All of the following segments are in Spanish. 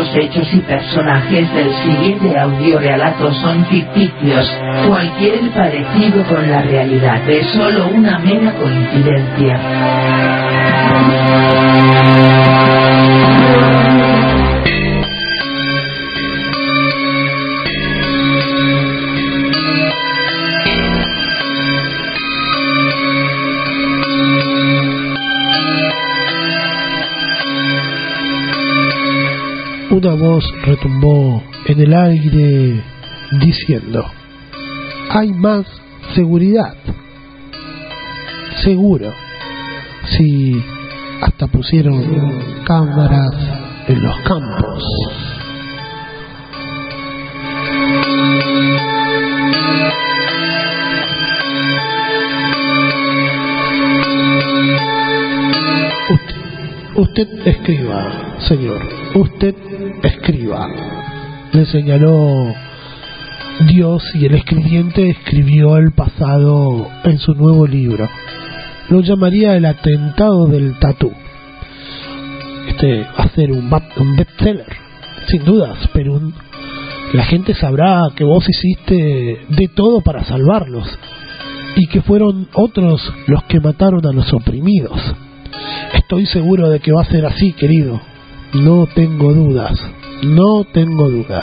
hechos y personajes del siguiente audiorelato son ficticios. Cualquier parecido con la realidad es solo una mera coincidencia. Una voz retumbó en el aire diciendo: hay más seguridad. Seguro, si hasta pusieron cámaras en los campos. Usted escriba, señor, usted escriba, le señaló Dios, y el escribiente escribió el pasado en su nuevo libro. Lo llamaría El atentado del tatú. Va a ser un bestseller, sin dudas, pero la gente sabrá que vos hiciste de todo para salvarlos y que fueron otros los que mataron a los oprimidos. Estoy seguro de que va a ser así, querido. No tengo dudas, no tengo dudas.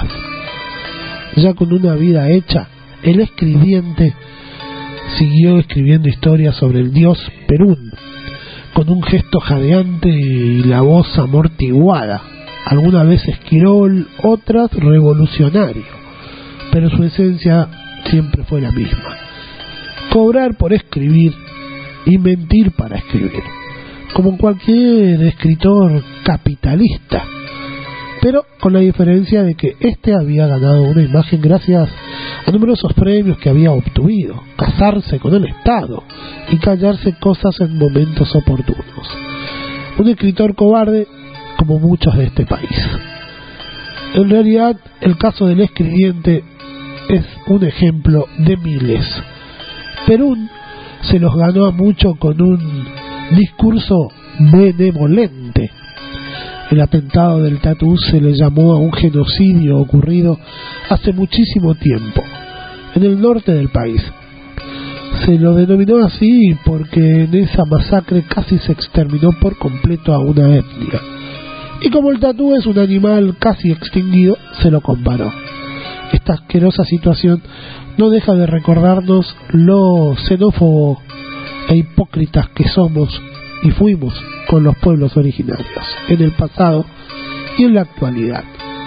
Ya con una vida hecha, el escribiente siguió escribiendo historias sobre el dios Perún, con un gesto jadeante y la voz amortiguada, algunas veces Quirol, otras revolucionario, pero su esencia siempre fue la misma: cobrar por escribir y mentir para escribir, como cualquier escritor capitalista, pero con la diferencia de que este había ganado una imagen gracias a numerosos premios que había obtenido, casarse con el Estado y callarse cosas en momentos oportunos. Un escritor cobarde como muchos de este país. En realidad, el caso del escribiente es un ejemplo de miles. Perún se los ganó a mucho con un discurso benevolente. El atentado del tatú se le llamó a un genocidio ocurrido hace muchísimo tiempo en el norte del país. Se lo denominó así porque en esa masacre casi se exterminó por completo a una etnia, y como el tatú es un animal casi extinguido, se lo comparó. Esta asquerosa situación no deja de recordarnos lo xenófobo e hipócritas que somos y fuimos con los pueblos originarios en el pasado y en la actualidad.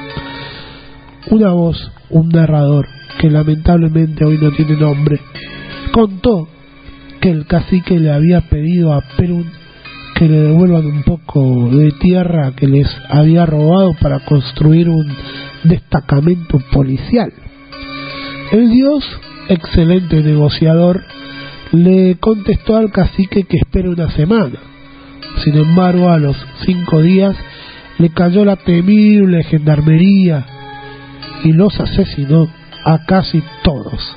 Una voz, un narrador que lamentablemente hoy no tiene nombre, contó que el cacique le había pedido a Perún que le devuelvan un poco de tierra que les había robado para construir un destacamento policial. El dios, excelente negociador, le contestó al cacique que espere una semana. Sin embargo, a los 5 días le cayó la temible gendarmería y los asesinó a casi todos.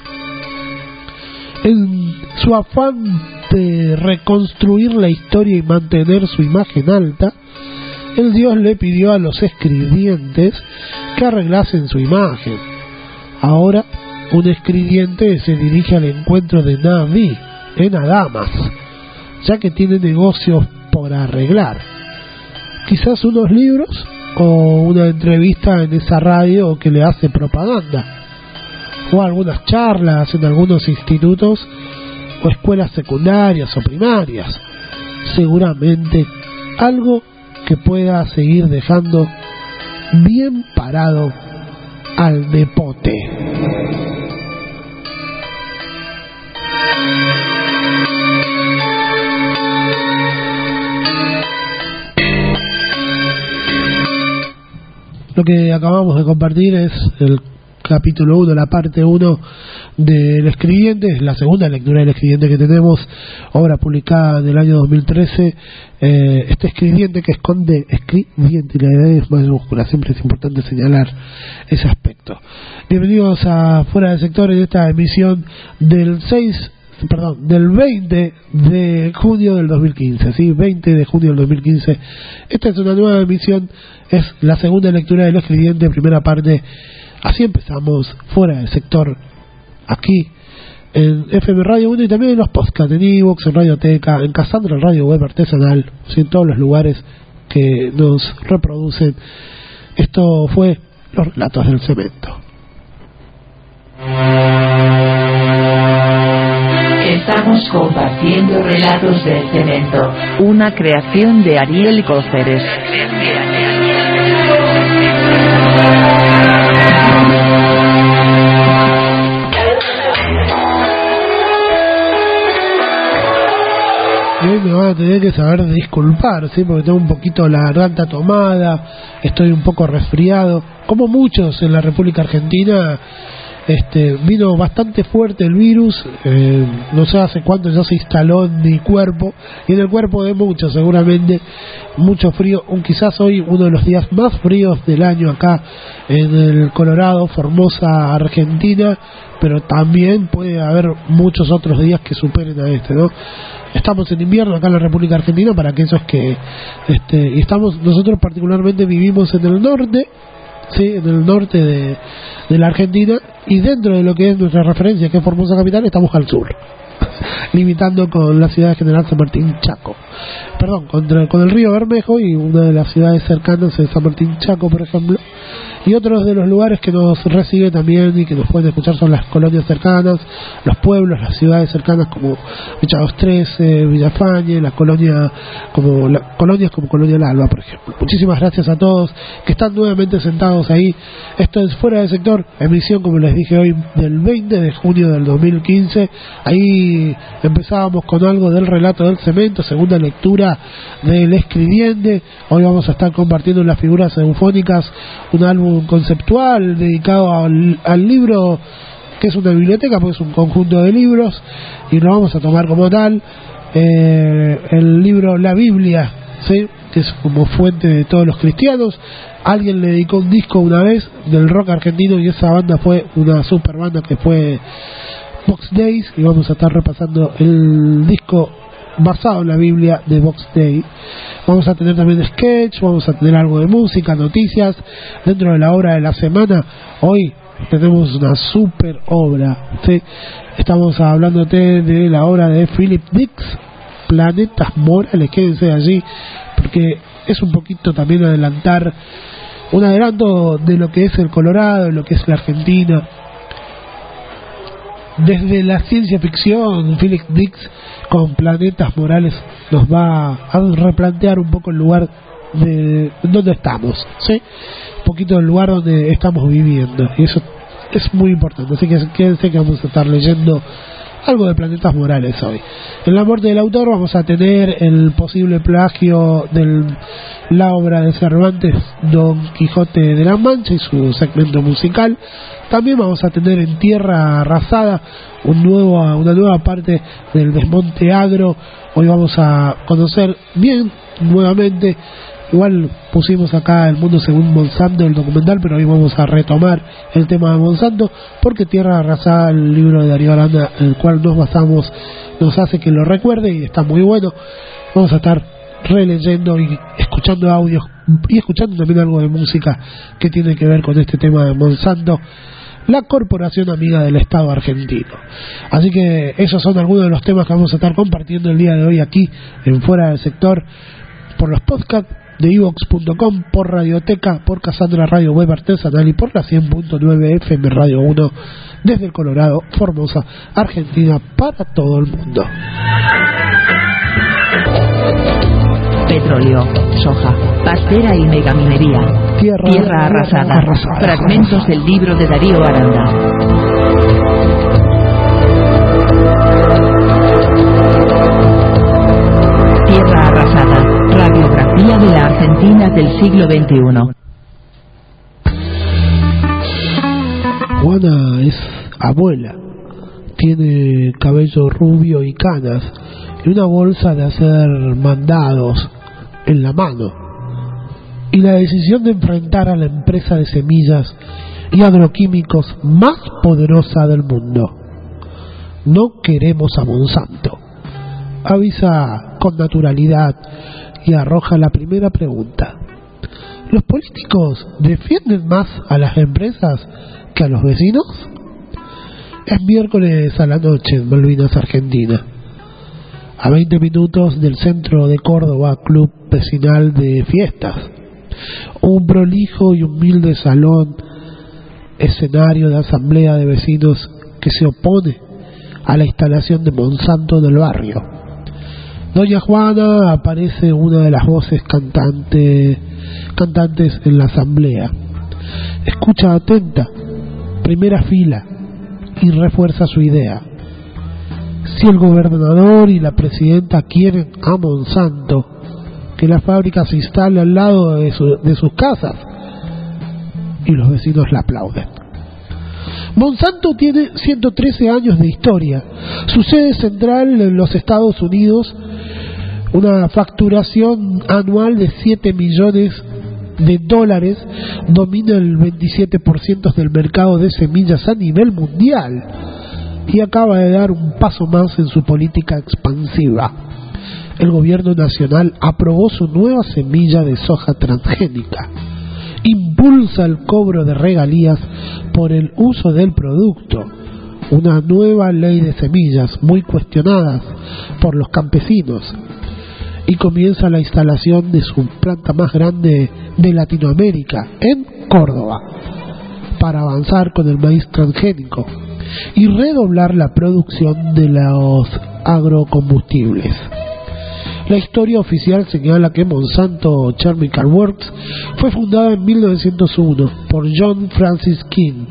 En su afán de reconstruir la historia y mantener su imagen alta, el dios le pidió a los escribientes que arreglasen su imagen. Ahora, un escribiente se dirige al encuentro de Naví en Adamas, ya que tiene negocios por arreglar. Quizás unos libros o una entrevista en esa radio que le hace propaganda, o algunas charlas en algunos institutos o escuelas secundarias o primarias. Seguramente algo que pueda seguir dejando bien parado al nepote. Lo que acabamos de compartir es el capítulo 1, la parte 1 del Escribiente, es la segunda lectura del Escribiente que tenemos, obra publicada en el año 2013. Este Escribiente que esconde escribiente y la edad es mayúscula, siempre es importante señalar ese aspecto. Bienvenidos a Fuera del Sector en esta emisión del 6 del 20 de junio del 2015, ¿sí? 20 de junio del 2015. Esta es una nueva emisión, es la segunda lectura del escribiente, primera parte. Así empezamos, fuera del sector, aquí en FM Radio 1 y también en los podcasts, en iVoox, en Radioteca, en Cassandra, Radio Web Artesanal, ¿sí? En todos los lugares que nos reproducen. Esto fue Los Relatos del Cemento. Estamos compartiendo Relatos del Cemento, una creación de Ariel Cóceres. Me van a tener que saber disculpar, ¿sí? Porque tengo un poquito la garganta tomada, estoy un poco resfriado, como muchos en la República Argentina. Vino bastante fuerte el virus, no sé hace cuánto ya se instaló en mi cuerpo y en el cuerpo de muchos, seguramente mucho frío, quizás hoy uno de los días más fríos del año acá en el Colorado, Formosa, Argentina, pero también puede haber muchos otros días que superen a ¿no? Estamos en invierno acá en la República Argentina, para aquellos que y nosotros particularmente vivimos en el norte, sí, en el norte de la Argentina, y dentro de lo que es nuestra referencia, que es Formosa capital, estamos al sur, limitando con la ciudad de General San Martín Chaco, perdón, con el río Bermejo, y una de las ciudades cercanas es San Martín Chaco, por ejemplo. Y otros de los lugares que nos recibe también y que nos pueden escuchar son las colonias cercanas, los pueblos, las ciudades cercanas como Echados 13, Villafañe, colonias como Colonia El Alba, por ejemplo. Muchísimas gracias a todos que están nuevamente sentados ahí. Esto es Fuera del Sector, emisión, como les dije hoy, del 20 de junio del 2015. Ahí empezábamos con algo del Relato del Cemento, segunda lectura del escribiente. Hoy vamos a estar compartiendo las figuras eufónicas, un álbum conceptual dedicado al libro, que es una biblioteca, porque es un conjunto de libros, y lo vamos a tomar como tal. El libro La Biblia, ¿sí? Que es como fuente de todos los cristianos. Alguien le dedicó un disco una vez del rock argentino, y esa banda fue una super banda que fue Box Days, y vamos a estar repasando el disco basado en la Biblia de Box Day. Vamos a tener también sketch, vamos a tener algo de música, noticias. Dentro de la obra de la semana, hoy tenemos una super obra, ¿sí? Estamos hablándote de la obra de Philip Dix, Planetas Morales. Quédense allí, porque es un poquito también un adelanto de lo que es el Colorado, de lo que es la Argentina. Desde la ciencia ficción, Philip Dix con Planetas Morales nos va a replantear un poco el lugar de donde estamos, ¿sí? Un poquito del lugar donde estamos viviendo, y eso es muy importante. Así que quédense que vamos a estar leyendo algo de Planetas Morales hoy. En la muerte del autor vamos a tener el posible plagio de la obra de Cervantes, Don Quijote de la Mancha, y su segmento musical. También vamos a tener en Tierra Arrasada una nueva parte del Desmonte Agro. Hoy vamos a conocer bien nuevamente, igual pusimos acá El Mundo Según Monsanto, el documental, pero hoy vamos a retomar el tema de Monsanto, porque Tierra Arrasada, el libro de Darío Aranda, en el cual nos basamos, nos hace que lo recuerde, y está muy bueno. Vamos a estar releyendo y escuchando audios, y escuchando también algo de música que tiene que ver con este tema de Monsanto, la corporación amiga del Estado argentino. Así que esos son algunos de los temas que vamos a estar compartiendo el día de hoy aquí en Fuera del Sector, por los podcasts de iVoox.com, por Radioteca, por Cassandra Radio Web Artesanal, y por la 100.9 FM Radio 1 desde el Colorado, Formosa, Argentina, para todo el mundo. Petróleo, soja, pastera y megaminería. Tierra arrasada. Fragmentos del libro de Darío Aranda. Tierra arrasada. Radiografía de la Argentina del siglo XXI. Juana es abuela. Tiene cabello rubio y canas, y una bolsa de hacer mandados en la mano, y la decisión de enfrentar a la empresa de semillas y agroquímicos más poderosa del mundo. No queremos a Monsanto. Avisa con naturalidad y arroja la primera pregunta. ¿Los políticos defienden más a las empresas que a los vecinos? Es miércoles a la noche en Malvinas, Argentina. A 20 minutos del centro de Córdoba, club vecinal de fiestas. Un prolijo y humilde salón, escenario de asamblea de vecinos que se opone a la instalación de Monsanto del barrio. Doña Juana aparece una de las voces cantantes en la asamblea. Escucha atenta, primera fila, y refuerza su idea. Si el gobernador y la presidenta quieren a Monsanto, que la fábrica se instale al lado de sus casas, y los vecinos la aplauden. Monsanto tiene 113 años de historia. Su sede central en los Estados Unidos, una facturación anual de $7 millones, domina el 27% del mercado de semillas a nivel mundial y acaba de dar un paso más en su política expansiva. El gobierno nacional aprobó su nueva semilla de soja transgénica. Impulsa el cobro de regalías por el uso del producto. Una nueva ley de semillas muy cuestionada por los campesinos. Y comienza la instalación de su planta más grande de Latinoamérica, en Córdoba, para avanzar con el maíz transgénico y redoblar la producción de los agrocombustibles. La historia oficial señala que Monsanto Chemical Works fue fundada en 1901 por John Francis King,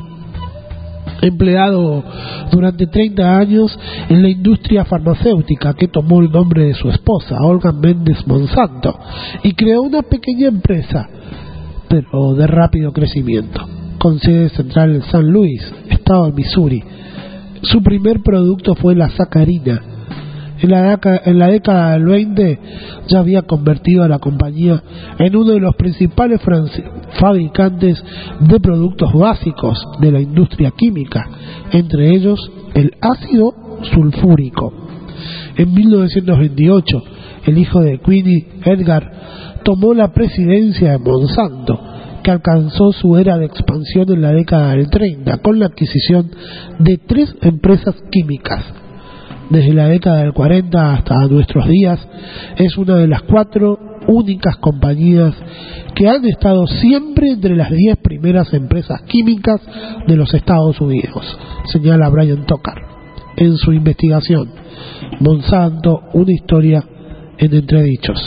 empleado durante 30 años en la industria farmacéutica, que tomó el nombre de su esposa, Olga Méndez Monsanto, y creó una pequeña empresa, pero de rápido crecimiento, con sede central en San Luis, estado de Missouri. Su primer producto fue la sacarina. En la década del 20 ya había convertido a la compañía en uno de los principales fabricantes de productos básicos de la industria química, entre ellos el ácido sulfúrico. En 1928, el hijo de Queenie, Edgar, tomó la presidencia de Monsanto, que alcanzó su era de expansión en la década del 30 con la adquisición de 3 empresas químicas. Desde la década del 40 hasta nuestros días, es una de las 4 únicas compañías que han estado siempre entre las 10 primeras empresas químicas de los Estados Unidos, señala Brian Tucker en su investigación Monsanto, una historia en entredichos.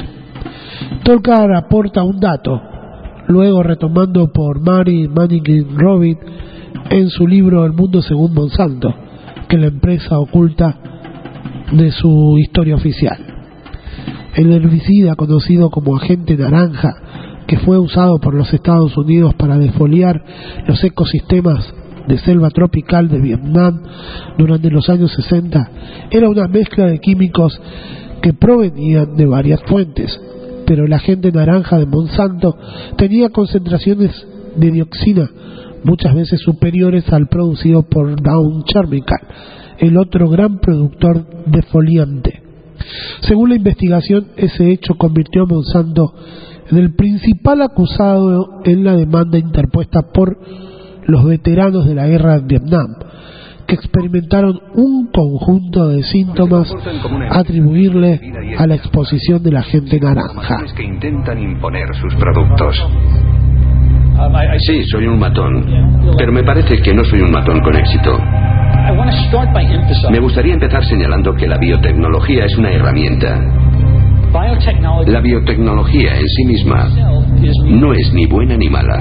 Tucker aporta un dato, luego retomando por Mary Manning Robin en su libro El mundo según Monsanto, que la empresa oculta de su historia oficial. El herbicida conocido como agente naranja, que fue usado por los Estados Unidos para defoliar los ecosistemas de selva tropical de Vietnam durante los años 60, era una mezcla de químicos que provenían de varias fuentes, pero el agente naranja de Monsanto tenía concentraciones de dioxina muchas veces superiores al producido por Dow Chemical, el otro gran productor de defoliante. Según la investigación, ese hecho convirtió a Monsanto en el principal acusado en la demanda interpuesta por los veteranos de la guerra de Vietnam, que experimentaron un conjunto de síntomas atribuible a la exposición del agente naranja. Que intentan imponer sus productos. Sí, soy un matón, pero me parece que no soy un matón con éxito. Me gustaría empezar señalando que la biotecnología es una herramienta. La biotecnología en sí misma no es ni buena ni mala.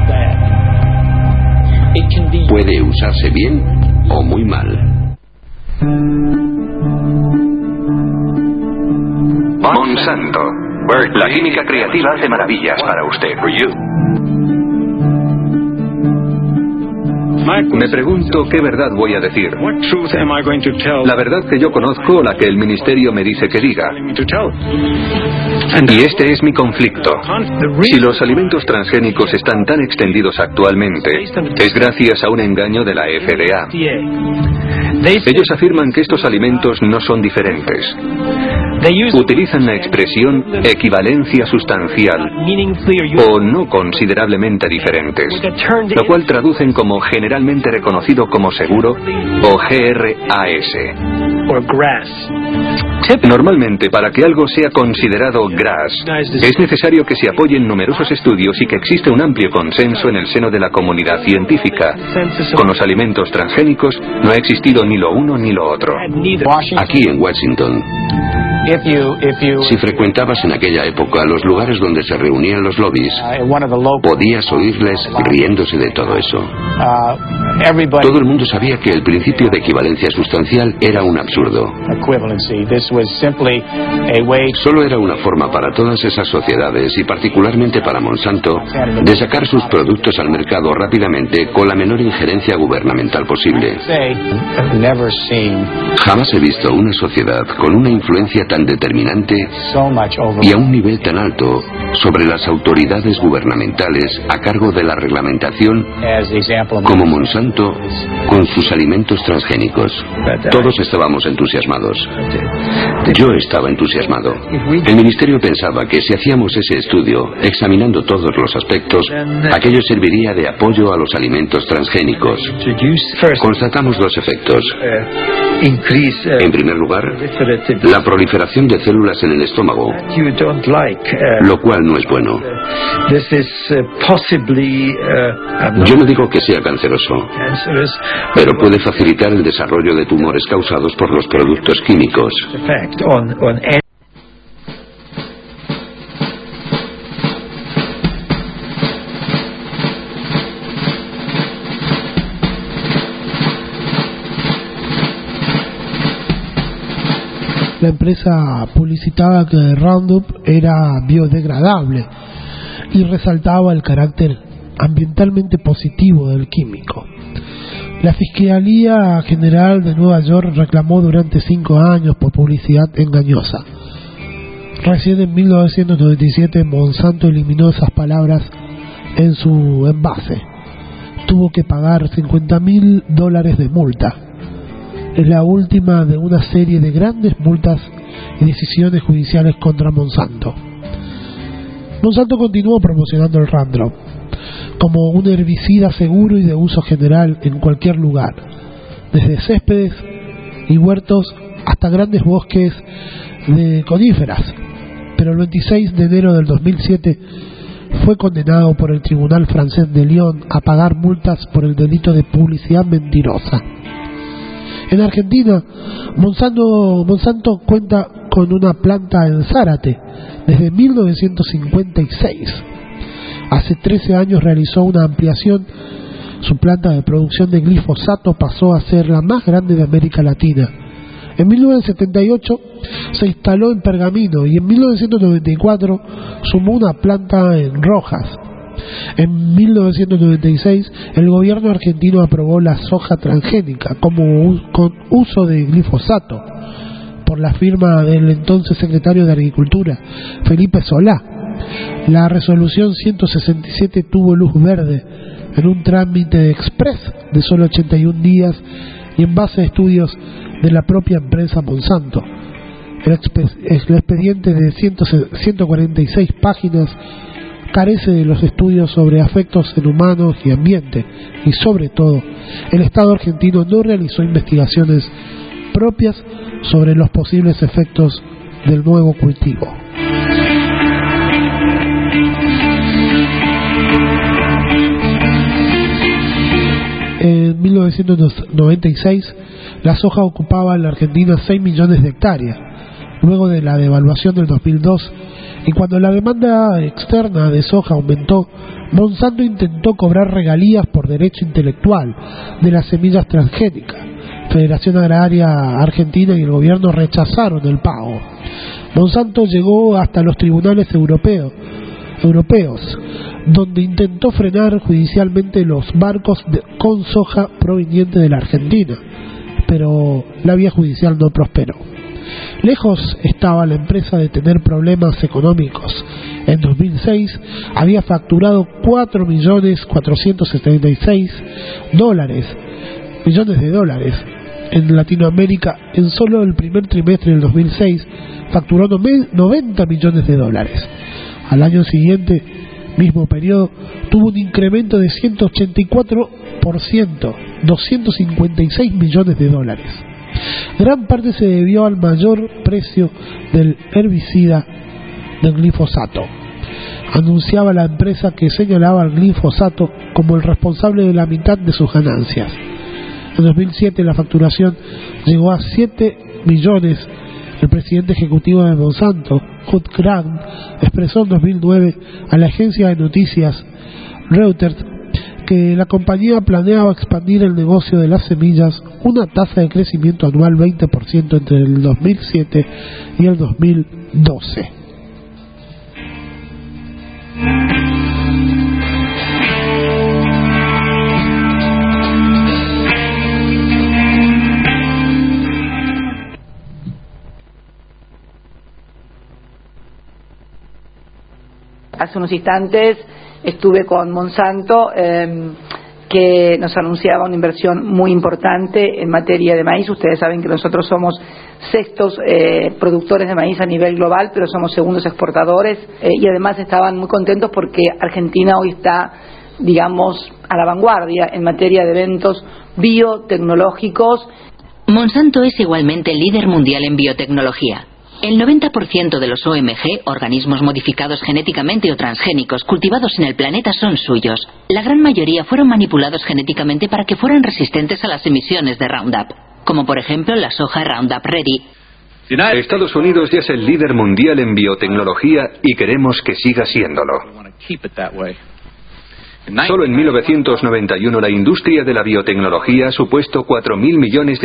Puede usarse bien o muy mal. Monsanto, la química creativa hace maravillas para usted. Me pregunto qué verdad voy a decir. La verdad que yo conozco o la que el ministerio me dice que diga. Y este es mi conflicto. Si los alimentos transgénicos están tan extendidos actualmente, es gracias a un engaño de la FDA. Ellos afirman que estos alimentos no son diferentes. Utilizan la expresión equivalencia sustancial o no considerablemente diferentes, lo cual traducen como generalmente reconocido como seguro o GRAS. Normalmente, para que algo sea considerado GRAS, es necesario que se apoyen numerosos estudios y que existe un amplio consenso en el seno de la comunidad científica. Con los alimentos transgénicos no ha existido ni lo uno ni lo otro. Aquí en Washington, si frecuentabas en aquella época los lugares donde se reunían los lobbies, podías oírles riéndose de todo eso. Todo el mundo sabía que el principio de equivalencia sustancial era un absurdo. Solo era una forma para todas esas sociedades, y particularmente para Monsanto, de sacar sus productos al mercado rápidamente con la menor injerencia gubernamental posible. Jamás he visto una sociedad con una influencia tan determinante y a un nivel tan alto sobre las autoridades gubernamentales a cargo de la reglamentación como Monsanto con sus alimentos transgénicos. Todos estábamos entusiasmados. Yo estaba entusiasmado. El ministerio pensaba que si hacíamos ese estudio, examinando todos los aspectos, aquello serviría de apoyo a los alimentos transgénicos. Constatamos dos efectos. En primer lugar, la proliferación de células en el estómago, lo cual no es bueno. Yo no digo que sea canceroso, pero puede facilitar el desarrollo de tumores causados por los productos químicos. La empresa publicitaba que Roundup era biodegradable y resaltaba el carácter ambientalmente positivo del químico. La Fiscalía General de Nueva York reclamó durante 5 años por publicidad engañosa. Recién en 1997 Monsanto eliminó esas palabras en su envase. Tuvo que pagar $50,000 de multa. Es la última de una serie de grandes multas y decisiones judiciales contra Monsanto. Monsanto continuó promocionando el Roundup como un herbicida seguro y de uso general en cualquier lugar, desde céspedes y huertos hasta grandes bosques de coníferas. Pero el 26 de enero del 2007 fue condenado por el Tribunal Francés de Lyon a pagar multas por el delito de publicidad mentirosa. En Argentina, Monsanto cuenta con una planta en Zárate desde 1956. Hace 13 años realizó una ampliación. Su planta de producción de glifosato pasó a ser la más grande de América Latina. En 1978 se instaló en Pergamino y en 1994 sumó una planta en Rojas. En 1996 el gobierno argentino aprobó la soja transgénica con uso de glifosato por la firma del entonces secretario de Agricultura, Felipe Solá. La resolución 167 tuvo luz verde en un trámite express de solo 81 días y en base a estudios de la propia empresa Monsanto. El expediente de 146 páginas carece de los estudios sobre efectos en humanos y ambiente, y sobre todo, el Estado argentino no realizó investigaciones propias sobre los posibles efectos del nuevo cultivo. En 1996, la soja ocupaba en la Argentina 6 millones de hectáreas. Luego de la devaluación del 2002, y cuando la demanda externa de soja aumentó, Monsanto intentó cobrar regalías por derecho intelectual de las semillas transgénicas. Federación Agraria Argentina y el gobierno rechazaron el pago. Monsanto llegó hasta los tribunales europeos, donde intentó frenar judicialmente los barcos con soja proveniente de la Argentina, pero la vía judicial no prosperó. Lejos estaba la empresa de tener problemas económicos. En 2006 había facturado $4.476.000.000 en Latinoamérica en solo el primer trimestre del 2006 facturó 90 millones de dólares. Al año siguiente, mismo periodo, tuvo un incremento de 184%, 256 millones de dólares. Gran parte se debió al mayor precio del herbicida del glifosato. Anunciaba la empresa que señalaba al glifosato como el responsable de la mitad de sus ganancias. En 2007 la facturación llegó a 7 millones. El presidente ejecutivo de Monsanto, Judd Grant, expresó en 2009 a la agencia de noticias Reuters que la compañía planeaba expandir el negocio de las semillas una tasa de crecimiento anual 20% entre el 2007 y el 2012. Hace unos instantes estuve con Monsanto, que nos anunciaba una inversión muy importante en materia de maíz. Ustedes saben que nosotros somos sextos productores de maíz a nivel global, pero somos segundos exportadores, y además estaban muy contentos porque Argentina hoy está, digamos, a la vanguardia en materia de eventos biotecnológicos. Monsanto es igualmente líder mundial en biotecnología. El 90% de los OMG, organismos modificados genéticamente o transgénicos, cultivados en el planeta son suyos. La gran mayoría fueron manipulados genéticamente para que fueran resistentes a las emisiones de Roundup, como por ejemplo la soja Roundup Ready. Estados Unidos ya es el líder mundial en biotecnología y queremos que siga siéndolo. Solo en 1991 la industria de la biotecnología ha supuesto $4.000 millones.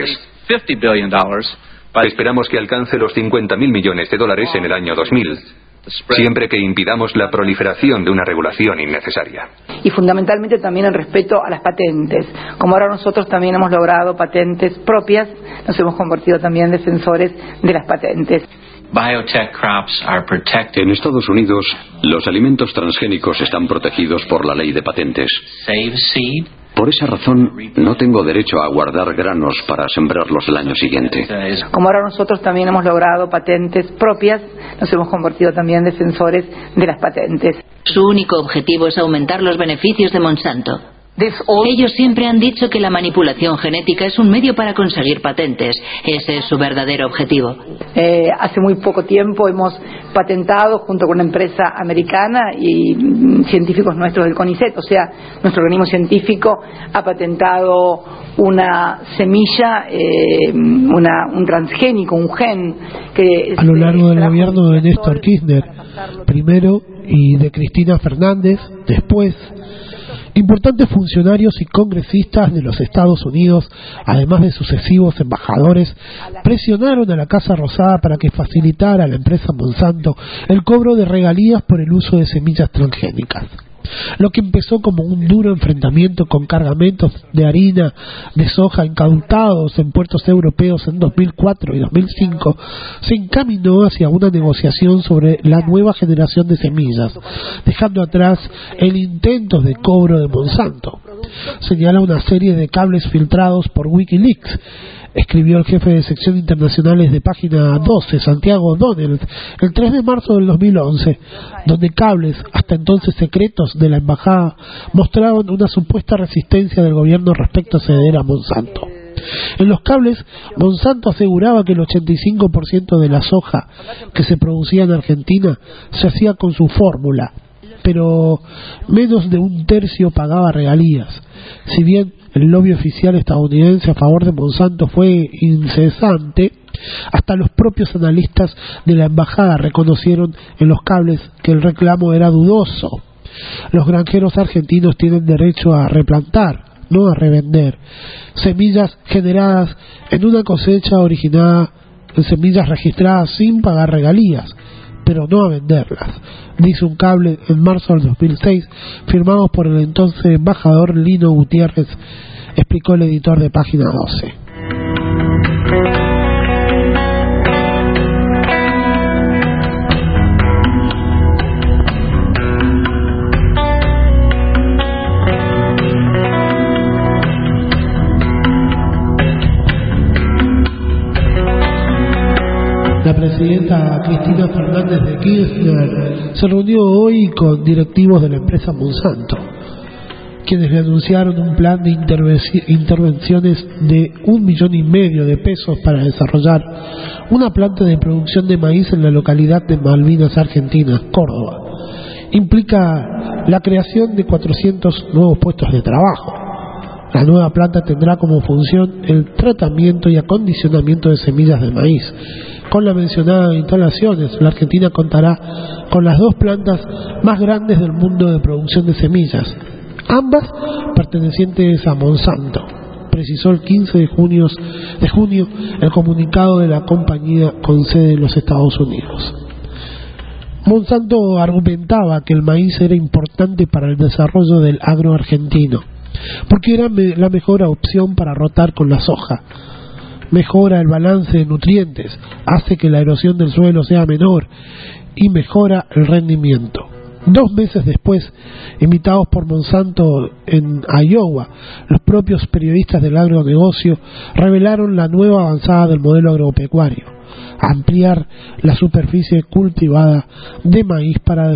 Esperamos que alcance los $50.000 millones en el año 2000, siempre que impidamos la proliferación de una regulación innecesaria. Y fundamentalmente también el respeto a las patentes. Como ahora nosotros también hemos logrado patentes propias, nos hemos convertido también en defensores de las patentes. En Estados Unidos, los alimentos transgénicos están protegidos por la ley de patentes. Por esa razón, no tengo derecho a guardar granos para sembrarlos el año siguiente. Como ahora nosotros también hemos logrado patentes propias, nos hemos convertido también en defensores de las patentes. Su único objetivo es aumentar los beneficios de Monsanto. Ellos siempre han dicho que la manipulación genética es un medio para conseguir patentes. Ese es su verdadero objetivo. Hace muy poco tiempo hemos patentado junto con una empresa americana y científicos nuestros del CONICET, o sea, nuestro organismo científico ha patentado una semilla, un transgénico, un gen que... A lo largo del gobierno de Néstor Kirchner, primero, y de Cristina Fernández, después, importantes funcionarios y congresistas de los Estados Unidos, además de sucesivos embajadores, presionaron a la Casa Rosada para que facilitara a la empresa Monsanto el cobro de regalías por el uso de semillas transgénicas. Lo que empezó como un duro enfrentamiento con cargamentos de harina de soja incautados en puertos europeos en 2004 y 2005 se encaminó hacia una negociación sobre la nueva generación de semillas, dejando atrás el intento de cobro de Monsanto. Señala una serie de cables filtrados por Wikileaks, escribió el jefe de sección internacionales de Página 12, Santiago Donald, el 3 de marzo del 2011, donde cables, hasta entonces secretos, de la embajada mostraban una supuesta resistencia del gobierno respecto a ceder a Monsanto. En los cables, Monsanto aseguraba que el 85% de la soja que se producía en Argentina se hacía con su fórmula, pero menos de un tercio pagaba regalías. Si bien el lobby oficial estadounidense a favor de Monsanto fue incesante, hasta los propios analistas de la embajada reconocieron en los cables que el reclamo era dudoso. Los granjeros argentinos tienen derecho a replantar, no a revender, semillas generadas en una cosecha originada en semillas registradas sin pagar regalías, pero no a venderlas, dice un cable en marzo del 2006, firmado por el entonces embajador Lino Gutiérrez, explicó el editor de Página 12. presidenta Cristina Fernández de Kirchner se reunió hoy con directivos de la empresa Monsanto, quienes le anunciaron un plan de intervenciones de $1,5 millones de pesos para desarrollar una planta de producción de maíz en la localidad de Malvinas, Argentina, Córdoba. Implica la creación de 400 nuevos puestos de trabajo. La nueva planta tendrá como función el tratamiento y acondicionamiento de semillas de maíz. Con las mencionadas instalaciones, la Argentina contará con las 2 plantas más grandes del mundo de producción de semillas, ambas pertenecientes a Monsanto, precisó el 15 de junio el comunicado de la compañía con sede en los Estados Unidos. Monsanto argumentaba que el maíz era importante para el desarrollo del agro argentino, porque era la mejor opción para rotar con la soja. Mejora el balance de nutrientes, hace que la erosión del suelo sea menor y mejora el rendimiento. 2 meses después, invitados por Monsanto en Iowa, los propios periodistas del agronegocio revelaron la nueva avanzada del modelo agropecuario: ampliar la superficie cultivada de maíz para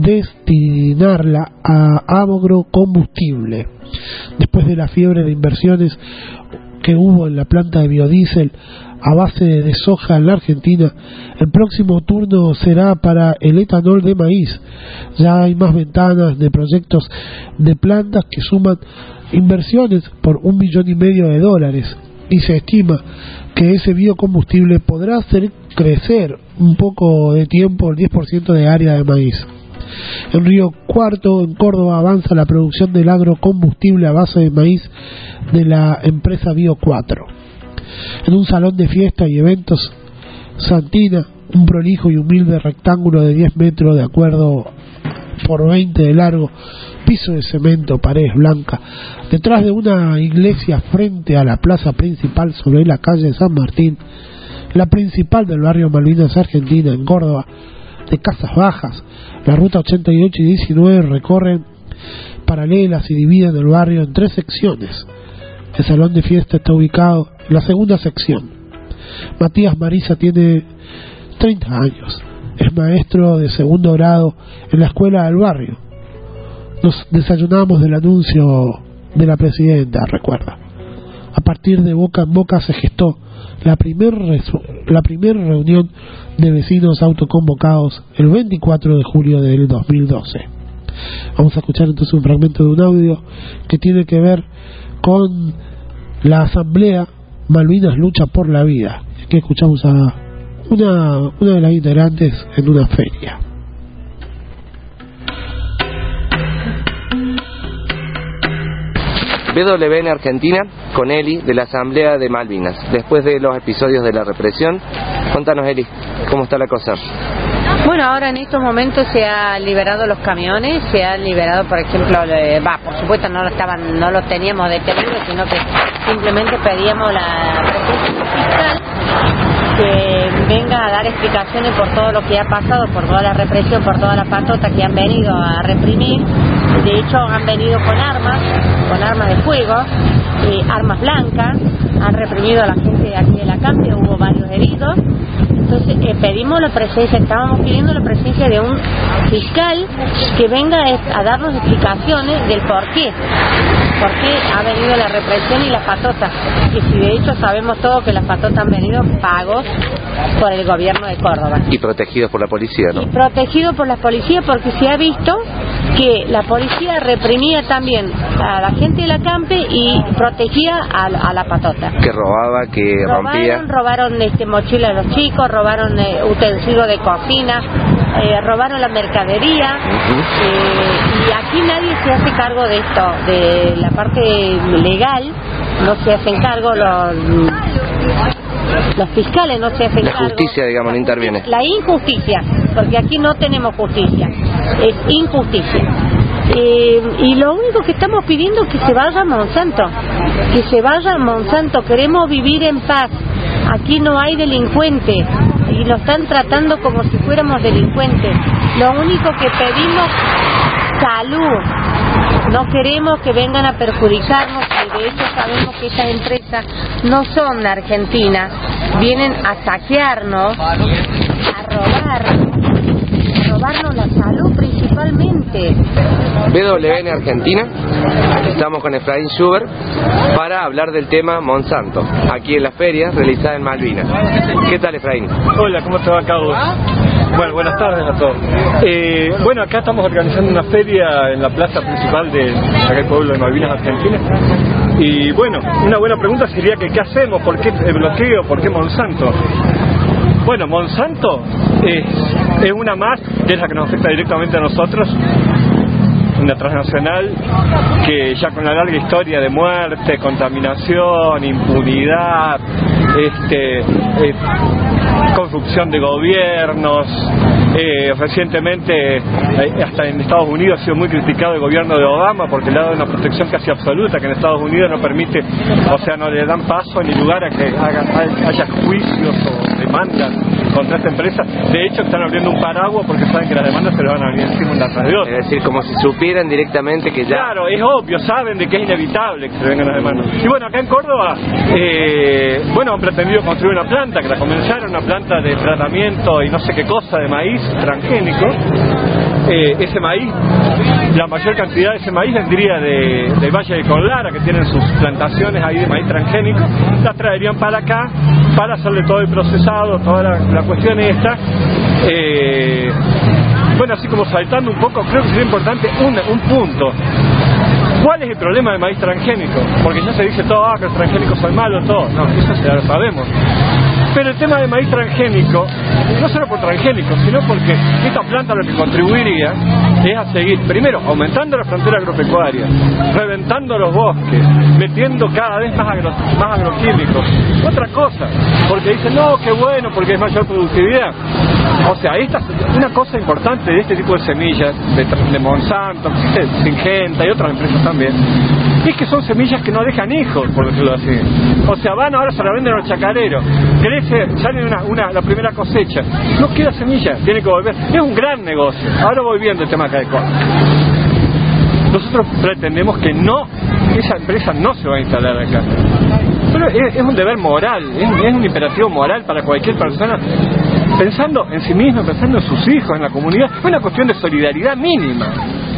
destinarla a agrocombustible. Después de la fiebre de inversiones que hubo en la planta de biodiesel a base de soja en la Argentina, el próximo turno será para el etanol de maíz. Ya hay más ventanas de proyectos de plantas que suman inversiones por $1,5 millones y se estima que ese biocombustible podrá hacer crecer un poco de tiempo el 10% de área de maíz. En Río Cuarto, en Córdoba, avanza la producción del agrocombustible a base de maíz de la empresa Bio 4. En un salón de fiesta y eventos Santina, un prolijo y humilde rectángulo de 10 metros de acuerdo por 20 de largo, piso de cemento, paredes blancas, detrás de una iglesia frente a la plaza principal sobre la calle San Martín, la principal del barrio Malvinas, Argentina, en Córdoba, de casas bajas. La ruta 88 y 19 recorren paralelas y dividen el barrio en 3 secciones. El salón de fiesta está ubicado en la segunda sección. Matías Marisa tiene 30 años, es maestro de 2º grado en la escuela del barrio. Nos desayunamos del anuncio de la presidenta, recuerda. A partir de boca en boca se gestó la primera reunión de vecinos autoconvocados el 24 de julio del 2012. Vamos a escuchar entonces un fragmento de un audio que tiene que ver con la asamblea Malvinas Lucha por la Vida, que escuchamos a una de las integrantes en una feria. BWN Argentina con Eli de la Asamblea de Malvinas. Después de los episodios de la represión, contanos, Eli, ¿cómo está la cosa? Bueno, ahora en estos momentos se han liberado los camiones, se han liberado, por ejemplo, por supuesto no lo teníamos detenido, sino que simplemente pedíamos la presencia fiscal que venga a dar explicaciones por todo lo que ha pasado, por toda la represión, por toda la patota que han venido a reprimir. De hecho, han venido con armas de fuego, armas blancas, han reprimido a la gente de aquí de la Campi, hubo varios heridos. Entonces pedimos la presencia, estábamos pidiendo la presencia de un fiscal que venga a darnos explicaciones del por qué ha venido la represión y las patotas, que si de hecho sabemos todos que las patotas han venido pagos por el gobierno de Córdoba. Y protegidos por la policía, ¿no? Y protegidos por la policía, porque se ha visto que la policía reprimía también a la gente de la Campi y protegía a la patota. Que robaba, que rompía. Robaron mochilas de los chicos, robaron utensilios de cocina, robaron la mercadería. Y aquí nadie se hace cargo de esto, de la parte legal, no se hacen cargo los fiscales, no se hacen cargo. La justicia, digamos, no interviene. La injusticia, porque aquí no tenemos justicia, es injusticia. Y lo único que estamos pidiendo es que se vaya Monsanto, queremos vivir en paz. Aquí no hay delincuentes y lo están tratando como si fuéramos delincuentes. Lo único que pedimos, salud. No queremos que vengan a perjudicarnos, y de hecho sabemos que estas empresas no son argentinas, vienen a saquearnos robarnos la salud principalmente. BWN Argentina, estamos con Efraín Schubert para hablar del tema Monsanto, aquí en la feria realizada en Malvinas. ¿Qué tal, Efraín? Hola, ¿cómo te va, Carlos? Bueno, buenas tardes a todos. Bueno, acá estamos organizando una feria en la plaza principal de aquel pueblo de Malvinas, Argentina. Y bueno, una buena pregunta sería que ¿qué hacemos? ¿Por qué el bloqueo? ¿Por qué Monsanto? Bueno, Monsanto es una más, que es la que nos afecta directamente a nosotros, una transnacional que ya con la larga historia de muerte, contaminación, impunidad, corrupción de gobiernos, recientemente hasta en Estados Unidos ha sido muy criticado el gobierno de Obama porque le ha dado una protección casi absoluta que en Estados Unidos no permite, o sea, no le dan paso ni lugar a que haya juicios o demandas contra esta empresa. De hecho, están abriendo un paraguas porque saben que las demandas se le van a venir encima una tras de otra. Es decir, como si supieran directamente que ya... Claro, es obvio, saben de que es inevitable que se vengan las demandas. Y bueno, acá en Córdoba, bueno, han pretendido construir una planta, que la comenzaron, una planta de tratamiento y no sé qué cosa de maíz transgénico. Ese maíz, la mayor cantidad de ese maíz vendría del Valle de Conlara, que tienen sus plantaciones ahí de maíz transgénico. Las traerían para acá para hacerle todo el procesado, toda la cuestión esta. Bueno, así como saltando un poco, creo que sería importante un punto. ¿Cuál es el problema del maíz transgénico? Porque ya se dice todo, que los transgénicos son malos, todo. No, eso ya lo sabemos. Pero el tema del maíz transgénico, no solo por transgénico, sino porque esta planta lo que contribuiría es a seguir, primero, aumentando la frontera agropecuaria, reventando los bosques, metiendo cada vez más agroquímicos. Otra cosa, porque dicen, no, qué bueno, porque es mayor productividad. O sea, esta es una cosa importante de este tipo de semillas, de Monsanto, Syngenta y otras empresas también, es que son semillas que no dejan hijos, por decirlo así. O sea, van ahora, se la venden a los chacareros, crece, sale la primera cosecha, no queda semilla, tiene que volver. Es un gran negocio. Ahora voy viendo el tema acá de Córdoba. Nosotros pretendemos que no, esa empresa no se va a instalar acá. Pero es un deber moral, es un imperativo moral para cualquier persona, pensando en sí mismo, pensando en sus hijos, en la comunidad. Es una cuestión de solidaridad mínima.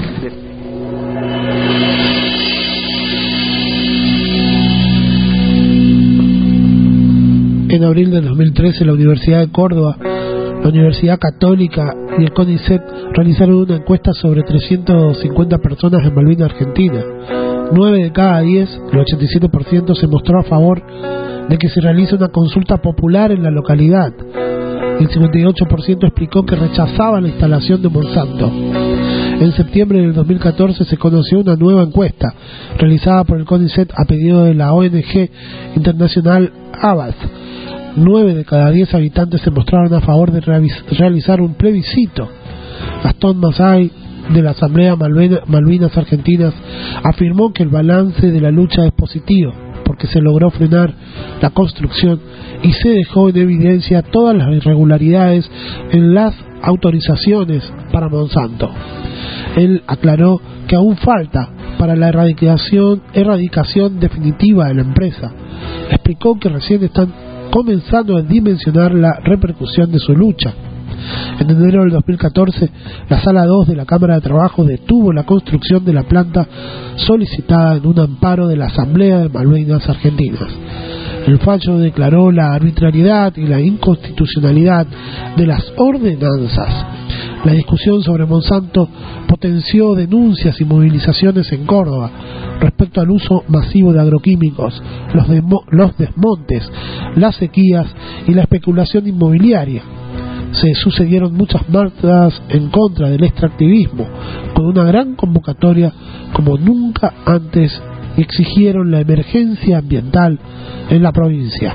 En abril de 2013, la Universidad de Córdoba, la Universidad Católica y el CONICET realizaron una encuesta sobre 350 personas en Malvinas, Argentina. 9 de cada 10, el 87%, se mostró a favor de que se realice una consulta popular en la localidad. El 58% explicó que rechazaba la instalación de Monsanto. En septiembre del 2014 se conoció una nueva encuesta realizada por el CONICET a pedido de la ONG internacional ABAS. 9 de cada 10 habitantes se mostraron a favor de realizar un plebiscito. Gastón Massay, de la Asamblea Malvinas Argentinas, afirmó que el balance de la lucha es positivo, porque se logró frenar la construcción y se dejó en evidencia todas las irregularidades en las autorizaciones para Monsanto. Él aclaró que aún falta para la erradicación definitiva de la empresa. Explicó que recién están comenzando a dimensionar la repercusión de su lucha. En enero del 2014, la Sala 2 de la Cámara de Trabajo detuvo la construcción de la planta solicitada en un amparo de la Asamblea de Malvinas Argentinas. El fallo declaró la arbitrariedad y la inconstitucionalidad de las ordenanzas. La discusión sobre Monsanto potenció denuncias y movilizaciones en Córdoba respecto al uso masivo de agroquímicos, los desmontes, las sequías y la especulación inmobiliaria. Se sucedieron muchas marchas en contra del extractivismo, con una gran convocatoria como nunca antes, y exigieron la emergencia ambiental en la provincia.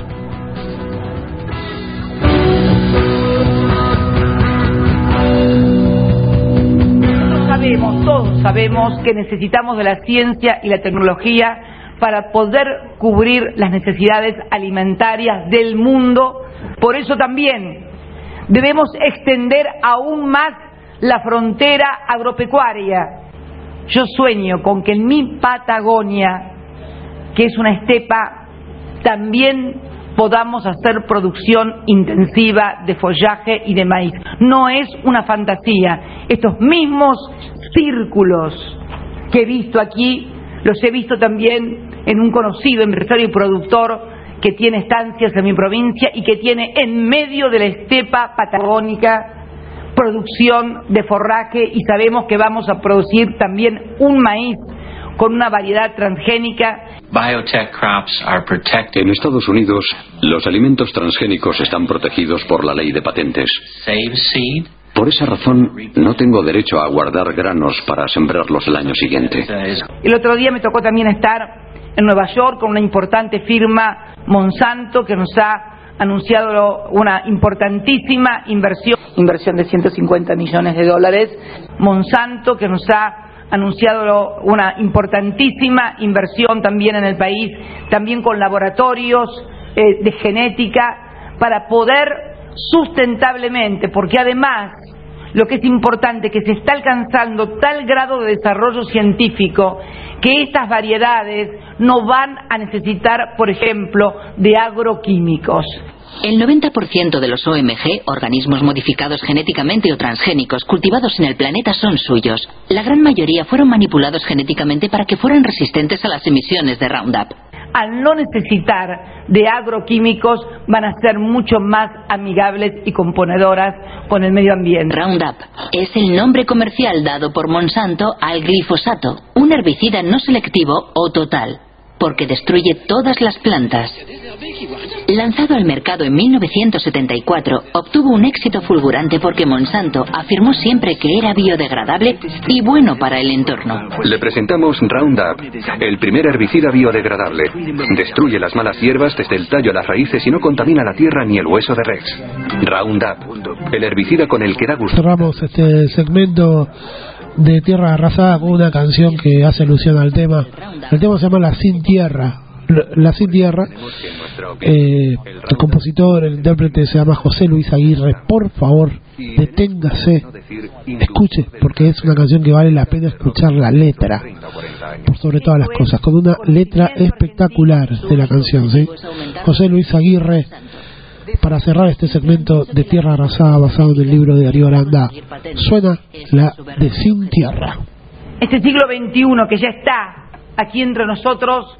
Todos sabemos que necesitamos de la ciencia y la tecnología para poder cubrir las necesidades alimentarias del mundo. Por eso también debemos extender aún más la frontera agropecuaria. Yo sueño con que en mi Patagonia, que es una estepa, también podamos hacer producción intensiva de follaje y de maíz. No es una fantasía. Estos mismos círculos que he visto aquí, los he visto también en un conocido empresario y productor que tiene estancias en mi provincia y que tiene en medio de la estepa patagónica producción de forraje, y sabemos que vamos a producir también un maíz con una variedad transgénica. En Estados Unidos, los alimentos transgénicos están protegidos por la ley de patentes. Por esa razón, no tengo derecho a guardar granos para sembrarlos el año siguiente. El otro día me tocó también estar en Nueva York con una importante firma, Monsanto, que nos ha anunciado una importantísima inversión de $150 millones. Monsanto, que nos ha anunciado una importantísima inversión también en el país, también con laboratorios de genética, para poder sustentablemente, porque además lo que es importante, que se está alcanzando tal grado de desarrollo científico que estas variedades no van a necesitar, por ejemplo, de agroquímicos. El 90% de los OMG, organismos modificados genéticamente o transgénicos, cultivados en el planeta son suyos. La gran mayoría fueron manipulados genéticamente para que fueran resistentes a las emisiones de Roundup. Al no necesitar de agroquímicos, van a ser mucho más amigables y componedoras con el medio ambiente. Roundup es el nombre comercial dado por Monsanto al glifosato, un herbicida no selectivo o total, porque destruye todas las plantas. Lanzado al mercado en 1974, obtuvo un éxito fulgurante porque Monsanto afirmó siempre que era biodegradable y bueno para el entorno. Le presentamos Roundup, el primer herbicida biodegradable. Destruye las malas hierbas desde el tallo a las raíces y no contamina la tierra ni el hueso de res. Roundup, el herbicida con el que da gusto. Cerramos este segmento de Tierra Arrasada con una canción que hace alusión al tema. El tema se llama La Sin Tierra. La Sin Tierra. El compositor, el intérprete se llama José Luis Aguirre. Por favor, deténgase, escuche, porque es una canción que vale la pena escuchar la letra, por sobre todas las cosas, con una letra espectacular de la canción, ¿sí? José Luis Aguirre, para cerrar este segmento de Tierra Arrasada basado en el libro de Darío Aranda, suena la de Sin Tierra. Este siglo XXI que ya está aquí entre nosotros,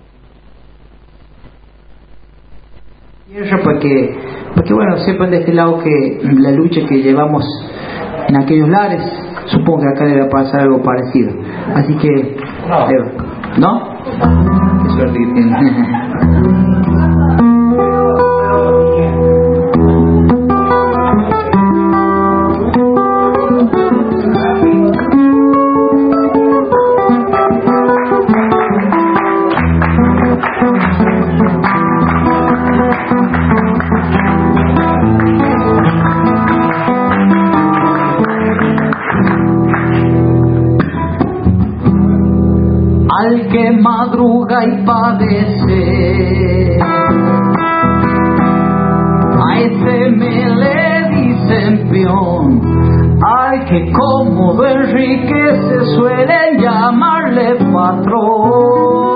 porque bueno, sepan de este lado que la lucha que llevamos en aquellos lares, supongo que acá debe pasar algo parecido, así que ¿no? Qué suerte que tienen. Al que madruga y padece, a ese me le dicen peón. Al que cómodo enriquece suelen llamarle patrón.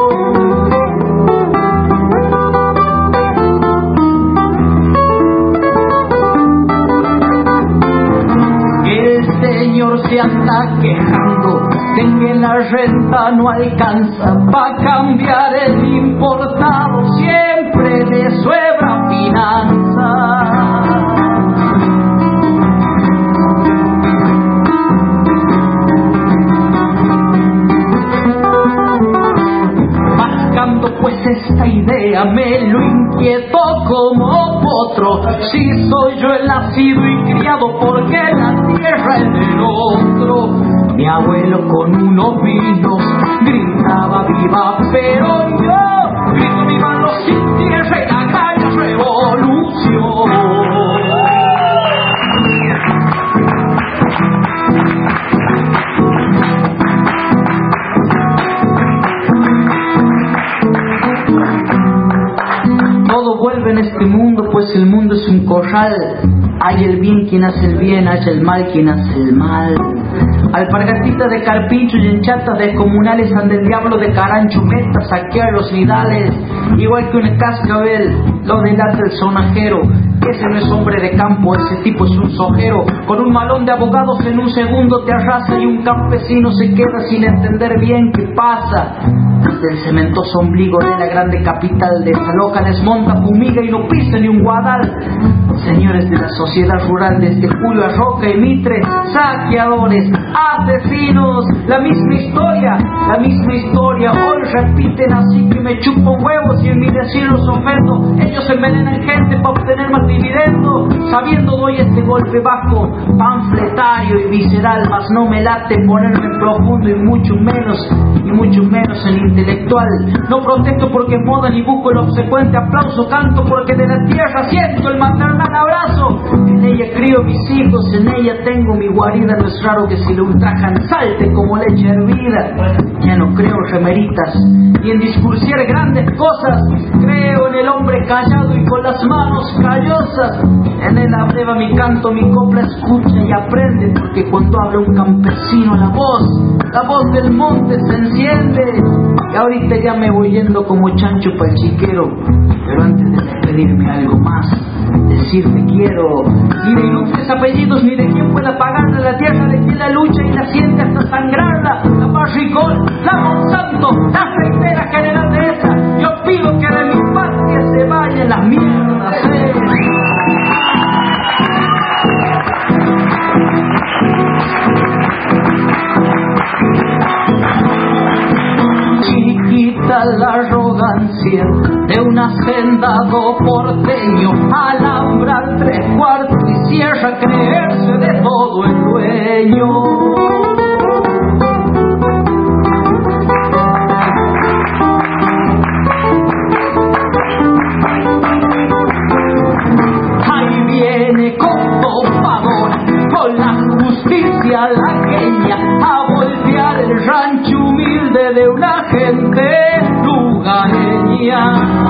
El señor se anda quejando de que la renta no alcanza pa' cambiar el importado, siempre de suebra finanza. Mascando pues esta idea me lo inquietó como potro, si soy yo el nacido y criado, porque la tierra es del otro. Mi abuelo con unos vinos gritaba viva, pero yo grito viva los sin tierra y la calle revolución. Todo vuelve en este mundo, pues el mundo es un corral. Hay el bien quien hace el bien, hay el mal quien hace el mal. alpargatita de carpincho y en chatas descomunales anda el diablo de Carancho, meta a saquear los nidales, igual que un cascabel, lo delata el sonajero. Ese no es hombre de campo, ese tipo es un sojero. Con un malón de abogados en un segundo te arrasa y un campesino se queda sin entender bien qué pasa. Ante el cementoso ombligo de la grande capital, desaloja, desmonta, fumiga y no pisa ni un guadal. Señores de la sociedad rural, desde Julio a Roca y Mitre, saqueadores, asesinos, la misma historia, hoy repiten así que me chupo huevos y en mi decir los ofendo. Ellos envenenan gente para obtener más dividendo, sabiendo doy este golpe bajo, panfletario y visceral, mas no me late ponerme en profundo y mucho menos en intelectual. No protesto porque es moda ni busco el obsecuente aplauso, canto porque de la tierra siento el maternal abrazo. En ella crío mis hijos, en ella tengo mi guarida, no es raro que si le ultrajan salte como leche hervida. Ya no creo en remeritas ni en discursiar grandes cosas, creo en el hombre callado y con las manos callosas. En él abreva mi canto, mi copla escucha y aprende, porque cuando habla un campesino la voz del monte se enciende. Y ahorita ya me voy yendo como chancho pa'l chiquero, pero antes de despedirme algo más, decirte quiero, ni de ilustres apellidos, ni de quien pueda pagarle la tierra de quien la lucha y la siente hasta sangrarla, la Barricol, la Monsanto, la Secretaria General de esa. Yo pido que de mi patria se vayan las mierdas, Chiquita la arrogancia de un hacendado porteño, alambra al 3/4 y cierra a creerse de todo el dueño. Ahí viene con topadora, con la justicia laqueña, a voltear el rancho humilde de una gente lugareña.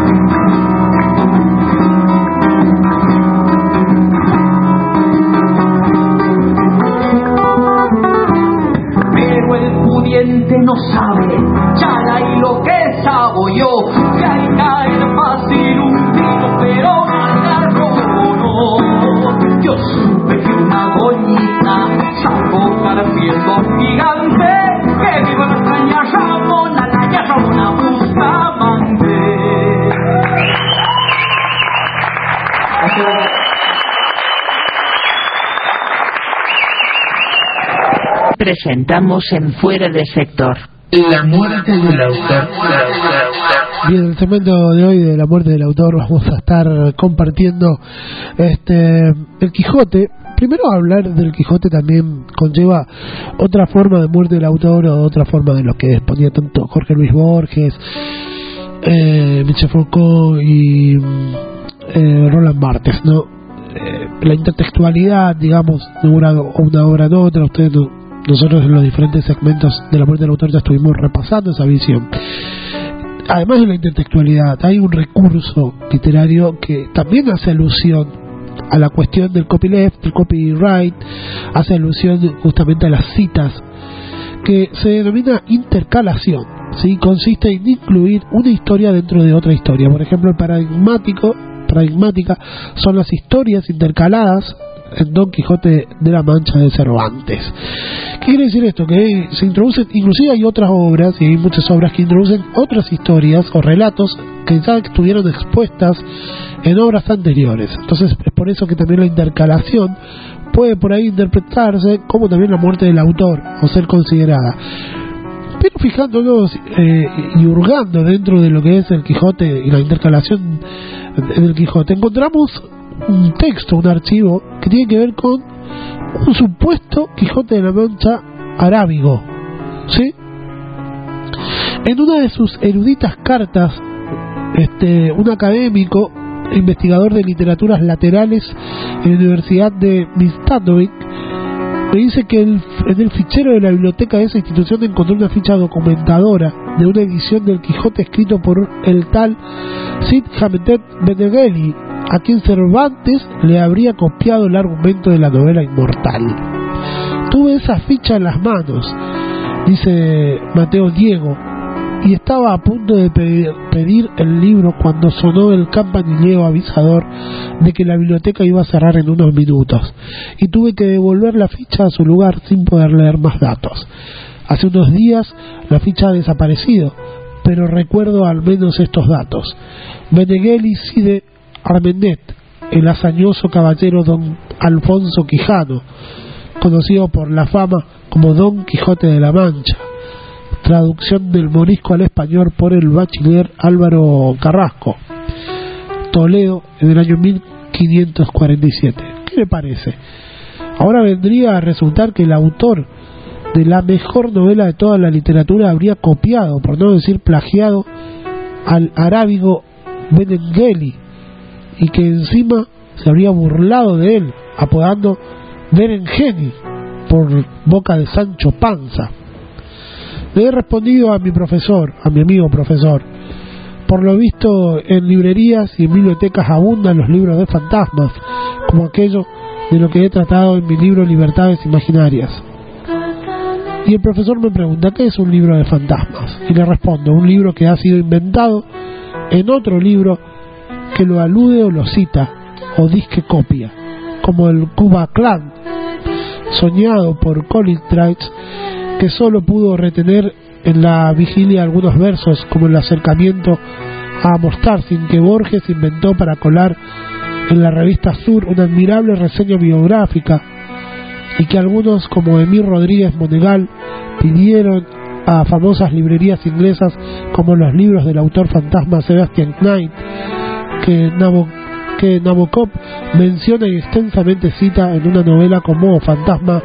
Pero el pudiente no sabe, chala, y lo que sabo yo, que al caer fácil un tiro, pero al garrobo no. Yo supe que una goñita sacó carpiendo gigante, que viva la caña Ramona, la caña Ramona Bustamante. Presentamos en Fuera de Sector La muerte del autor. Bien, en el segmento de hoy de la muerte del autor vamos a estar compartiendo el Quijote. Primero, hablar del Quijote también conlleva otra forma de muerte del autor, o otra forma de lo que exponía tanto Jorge Luis Borges, Michel Foucault y Roland Barthes, ¿no? La intertextualidad, digamos, de una obra en otra. Nosotros en los diferentes segmentos de la muerte del autor ya estuvimos repasando esa visión. Además de la intertextualidad, hay un recurso literario que también hace alusión a la cuestión del copyleft, del copyright, hace alusión justamente a las citas, que se denomina intercalación, ¿sí? Consiste en incluir una historia dentro de otra historia. Por ejemplo, el paradigmática son las historias intercaladas en Don Quijote de la Mancha de Cervantes. ¿Qué quiere decir esto? Que se introducen, inclusive hay otras obras, y hay muchas obras que introducen otras historias o relatos que ya estuvieron expuestas en obras anteriores. Entonces es por eso que también la intercalación puede por ahí interpretarse como también la muerte del autor, o ser considerada. Pero fijándonos y hurgando dentro de lo que es el Quijote y la intercalación del Quijote, encontramos un texto, un archivo que tiene que ver con un supuesto Quijote de la Mancha arábigo, ¿sí? En una de sus eruditas cartas, un académico, investigador de literaturas laterales en la Universidad de Mistanovic, me dice que en el fichero de la biblioteca de esa institución encontró una ficha documentadora de una edición del Quijote escrito por el tal Cid Hametet Benengeli, a quien Cervantes le habría copiado el argumento de la novela inmortal. Tuve tuve esa ficha en las manos, dice Mateo Diego, y estaba a punto de pedir el libro cuando sonó el campanileo avisador de que la biblioteca iba a cerrar en unos minutos, y tuve que devolver la ficha a su lugar sin poder leer más datos. Hace unos días la ficha ha desaparecido, pero recuerdo al menos estos datos. Benengeli Cide Armendet, el hazañoso caballero don Alfonso Quijano, conocido por la fama como Don Quijote de la Mancha, traducción del morisco al español por el bachiller Álvaro Carrasco, Toledo, en el año 1547. ¿Qué le parece? Ahora vendría a resultar que el autor de la mejor novela de toda la literatura habría copiado, por no decir plagiado, al arábigo Benengeli, y que encima se habría burlado de él, apodando Berengeni por boca de Sancho Panza. Le he respondido a mi profesor, a mi amigo profesor: por lo visto en librerías y en bibliotecas abundan los libros de fantasmas, como aquello de lo que he tratado en mi libro Libertades Imaginarias. Y el profesor me pregunta: ¿qué es un libro de fantasmas? Y le respondo: un libro que ha sido inventado en otro libro que lo alude o lo cita, o disque copia, como el Cuba Clan, soñado por Colitrais, que solo pudo retener en la vigilia algunos versos, como el acercamiento a Mostarsin que Borges inventó para colar en la revista Sur una admirable reseña biográfica, y que algunos como Emir Rodríguez Monegal pidieron a famosas librerías inglesas como los libros del autor fantasma Sebastian Knight, que Nabokov menciona y extensamente cita en una novela como Fantasma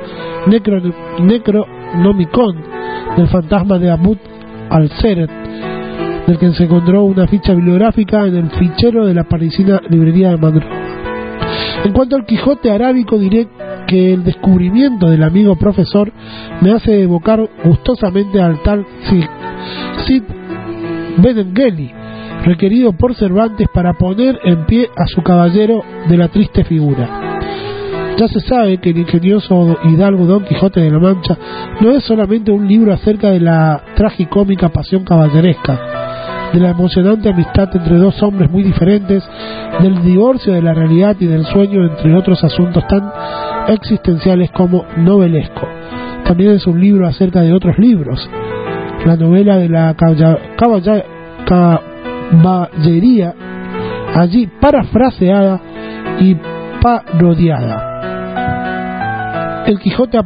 Necronomicon, del fantasma de Abu al-Seret, del que se encontró una ficha bibliográfica en el fichero de la parisina librería de Madrid. En cuanto al Quijote arábico, diré que el descubrimiento del amigo profesor me hace evocar gustosamente al tal Cid Benengeli, requerido por Cervantes para poner en pie a su caballero de la triste figura. Ya se sabe que el ingenioso hidalgo Don Quijote de la Mancha no es solamente un libro acerca de la tragicómica pasión caballeresca, de la emocionante amistad entre dos hombres muy diferentes, del divorcio de la realidad y del sueño, entre otros asuntos tan existenciales como novelesco. También es un libro acerca de otros libros, la novela de la caballería, allí parafraseada y parodiada. El Quijote,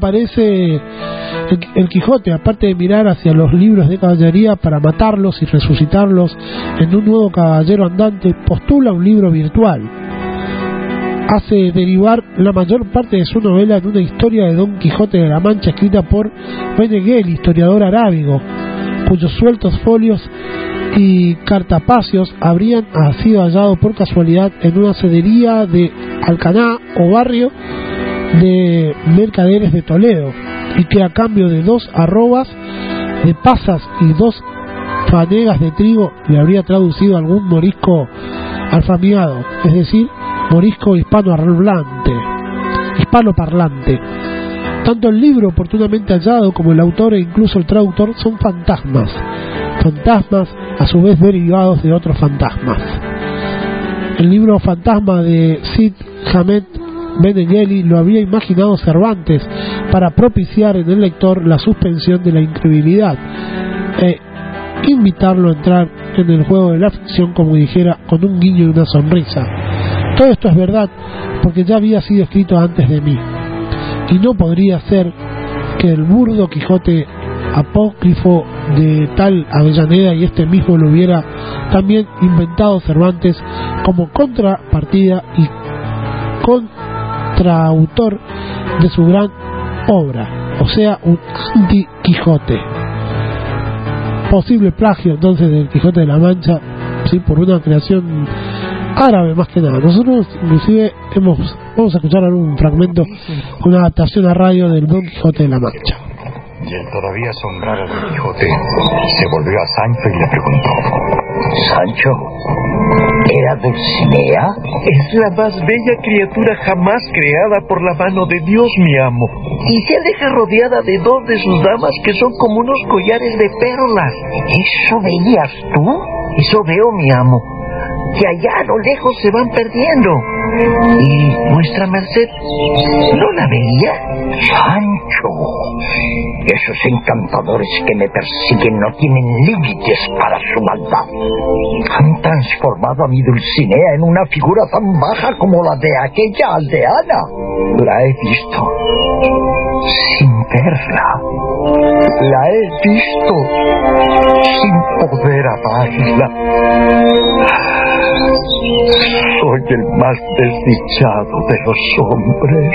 aparte de mirar hacia los libros de caballería para matarlos y resucitarlos en un nuevo caballero andante, postula un libro virtual. Hace derivar la mayor parte de su novela en una historia de Don Quijote de la Mancha escrita por Benengeli, historiador arábigo, cuyos sueltos folios y cartapacios habrían sido hallados por casualidad en una cedería de Alcaná o barrio de mercaderes de Toledo, y que a cambio de 2 arrobas de pasas y 2 fanegas de trigo le habría traducido algún morisco alfamiado, es decir, morisco hispanoparlante. Tanto el libro oportunamente hallado como el autor e incluso el traductor son fantasmas a su vez derivados de otros fantasmas. El libro Fantasma de Cid Hamet Benengeli lo había imaginado Cervantes para propiciar en el lector la suspensión de la incredulidad e invitarlo a entrar en el juego de la ficción, como dijera, con un guiño y una sonrisa. Todo esto es verdad porque ya había sido escrito antes de mí, y no podría ser que el burdo Quijote apócrifo de tal Avellaneda y este mismo lo hubiera también inventado Cervantes como contrapartida y contraautor de su gran obra, o sea, un anti-Quijote. Posible plagio entonces del Quijote de la Mancha, sí, por una creación árabe más que nada. Nosotros inclusive vamos a escuchar algún fragmento, una adaptación a radio del Don Quijote de la Mancha. Y el todavía asombrado Don Quijote se volvió a Sancho y le preguntó: Sancho, ¿era Dulcinea? Es la más bella criatura jamás creada por la mano de Dios, mi amo. Y se deja rodeada de dos de sus damas que son como unos collares de perlas. ¿Eso veías tú? Eso veo, mi amo, que allá a lo lejos se van perdiendo. ¿Y vuestra merced no la veía? Sancho, esos encantadores que me persiguen no tienen límites para su maldad. Han transformado a mi Dulcinea en una figura tan baja como la de aquella aldeana. La he visto sin verla. La he visto sin poder amarla. Soy el más desdichado de los hombres.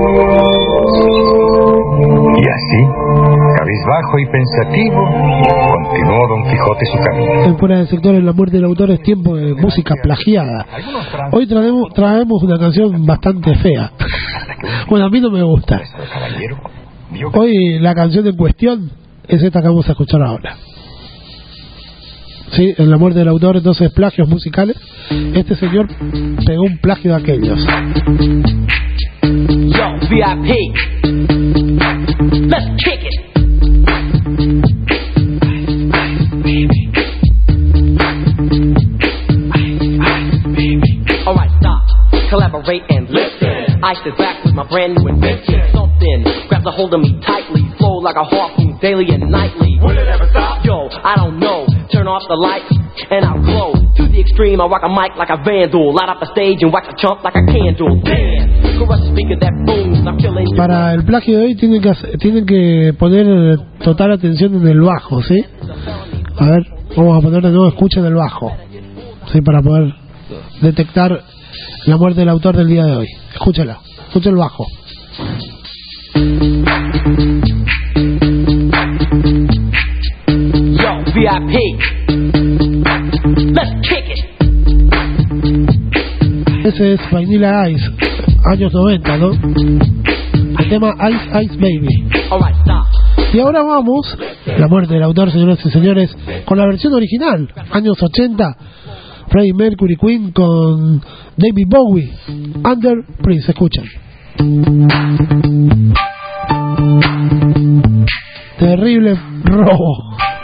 Y así, cabizbajo y pensativo, continuó Don Quijote su camino. En Fuera del Sector, en La Muerte del Autor, es tiempo de música plagiada. Hoy traemos una canción bastante fea. Bueno, a mí no me gusta. Hoy la canción en cuestión es esta que vamos a escuchar ahora. Sí, en La Muerte del Autor, entonces, plagios musicales. Este señor pegó un plagio de aquellos. Yo, VIP, let's kick it. Alright, stop, collaborate and listen. I sit back with my brand new invention. Something grabs a hold of me tightly, flow like a harpoon daily and nightly. Will it ever stop? Yo, I don't know. Turn off the lights and I'll glow. To the extreme, I rock a mic like a vandal. Light up the stage and wax a chump like a candle. Damn, crush a speaker that booms. I'm killing you. Para el plagio de hoy tienen que poner total atención en el bajo, ¿sí? A ver, vamos a poner de nuevo escuchen el bajo, ¿sí? Para poder detectar la muerte del autor del día de hoy. Escúchela, escucha el bajo. VIP, let's kick it. Ese es Vanilla Ice, años 90, ¿no? El tema Ice Ice Baby. Y ahora vamos, La Muerte del Autor, señoras y señores, con la versión original, años 80, Freddie Mercury, Queen con David Bowie, Under Prince. Escuchan. Terrible robo.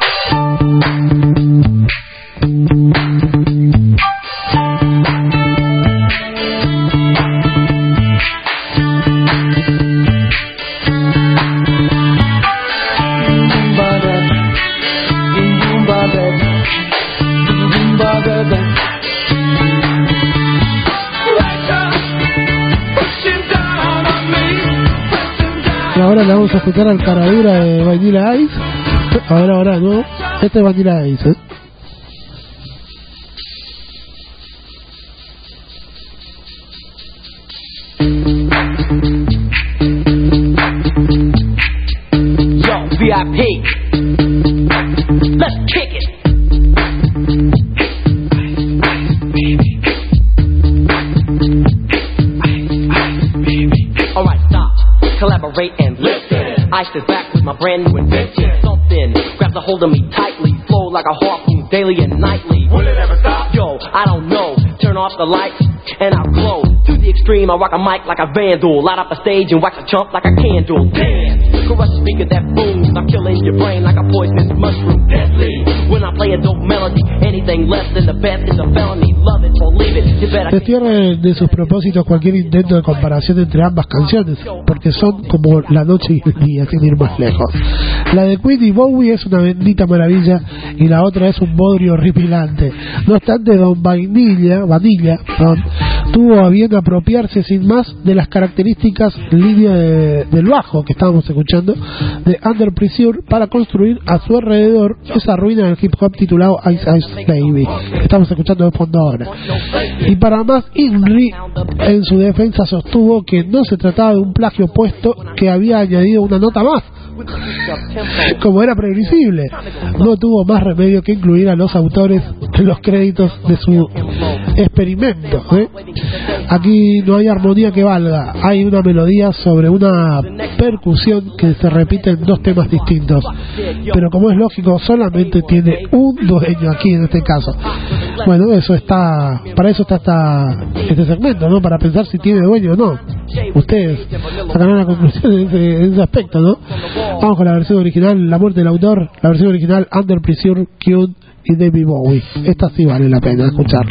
Y ahora le vamos a escuchar al caradura de Vanilla Ice. Ahora, ¿no? Este es Vanilla Ice, ¿eh? Yo, VIP, let's kick it. Alright, stop, collaborate and listen. I sit back with my brand new invention. Something grabs a hold of me tightly, flow like a harpoon daily and nightly. Will it ever stop? Yo, I don't know. Turn off the lights and I'll glow. To the extreme, I rock a mic like a vandal. Light up a stage and wax a chump like a candle. Damn, crush a speaker that booms. I'm killing your brain like a poisonous mushroom. Deadly. When I play a dope melody, anything less than the best is a felony. Love it or leave it. You better. Destierren de sus propósitos cualquier intento de comparación entre ambas canciones, porque son como la noche y el día, sin ir más lejos. La de Queen y Bowie es una bendita maravilla y la otra es un bodrio horripilante. No obstante, Don Vanilla, tuvo a bien apropiarse sin más de las características línea del bajo que estábamos escuchando de Under Pressure para construir a su alrededor esa ruina del hip hop titulado Ice Ice Baby que estamos escuchando de fondo ahora. Y para más, Inri en su defensa sostuvo que no se trataba de un plagio, puesto que había añadido una nota más Como era previsible, no tuvo más remedio que incluir a los autores en los créditos de su experimento. Aquí no hay armonía que valga, hay una melodía sobre una percusión que se repite en dos temas distintos, pero como es lógico, solamente tiene un dueño aquí en este caso. Bueno, eso está, para eso está este segmento, ¿no? Para pensar si tiene dueño o no. Ustedes sacarán la conclusión en ese aspecto, ¿no? Vamos con la versión original, La muerte del autor, la versión original Under Pressure, Cute y David Bowie. Esta sí vale la pena escuchar.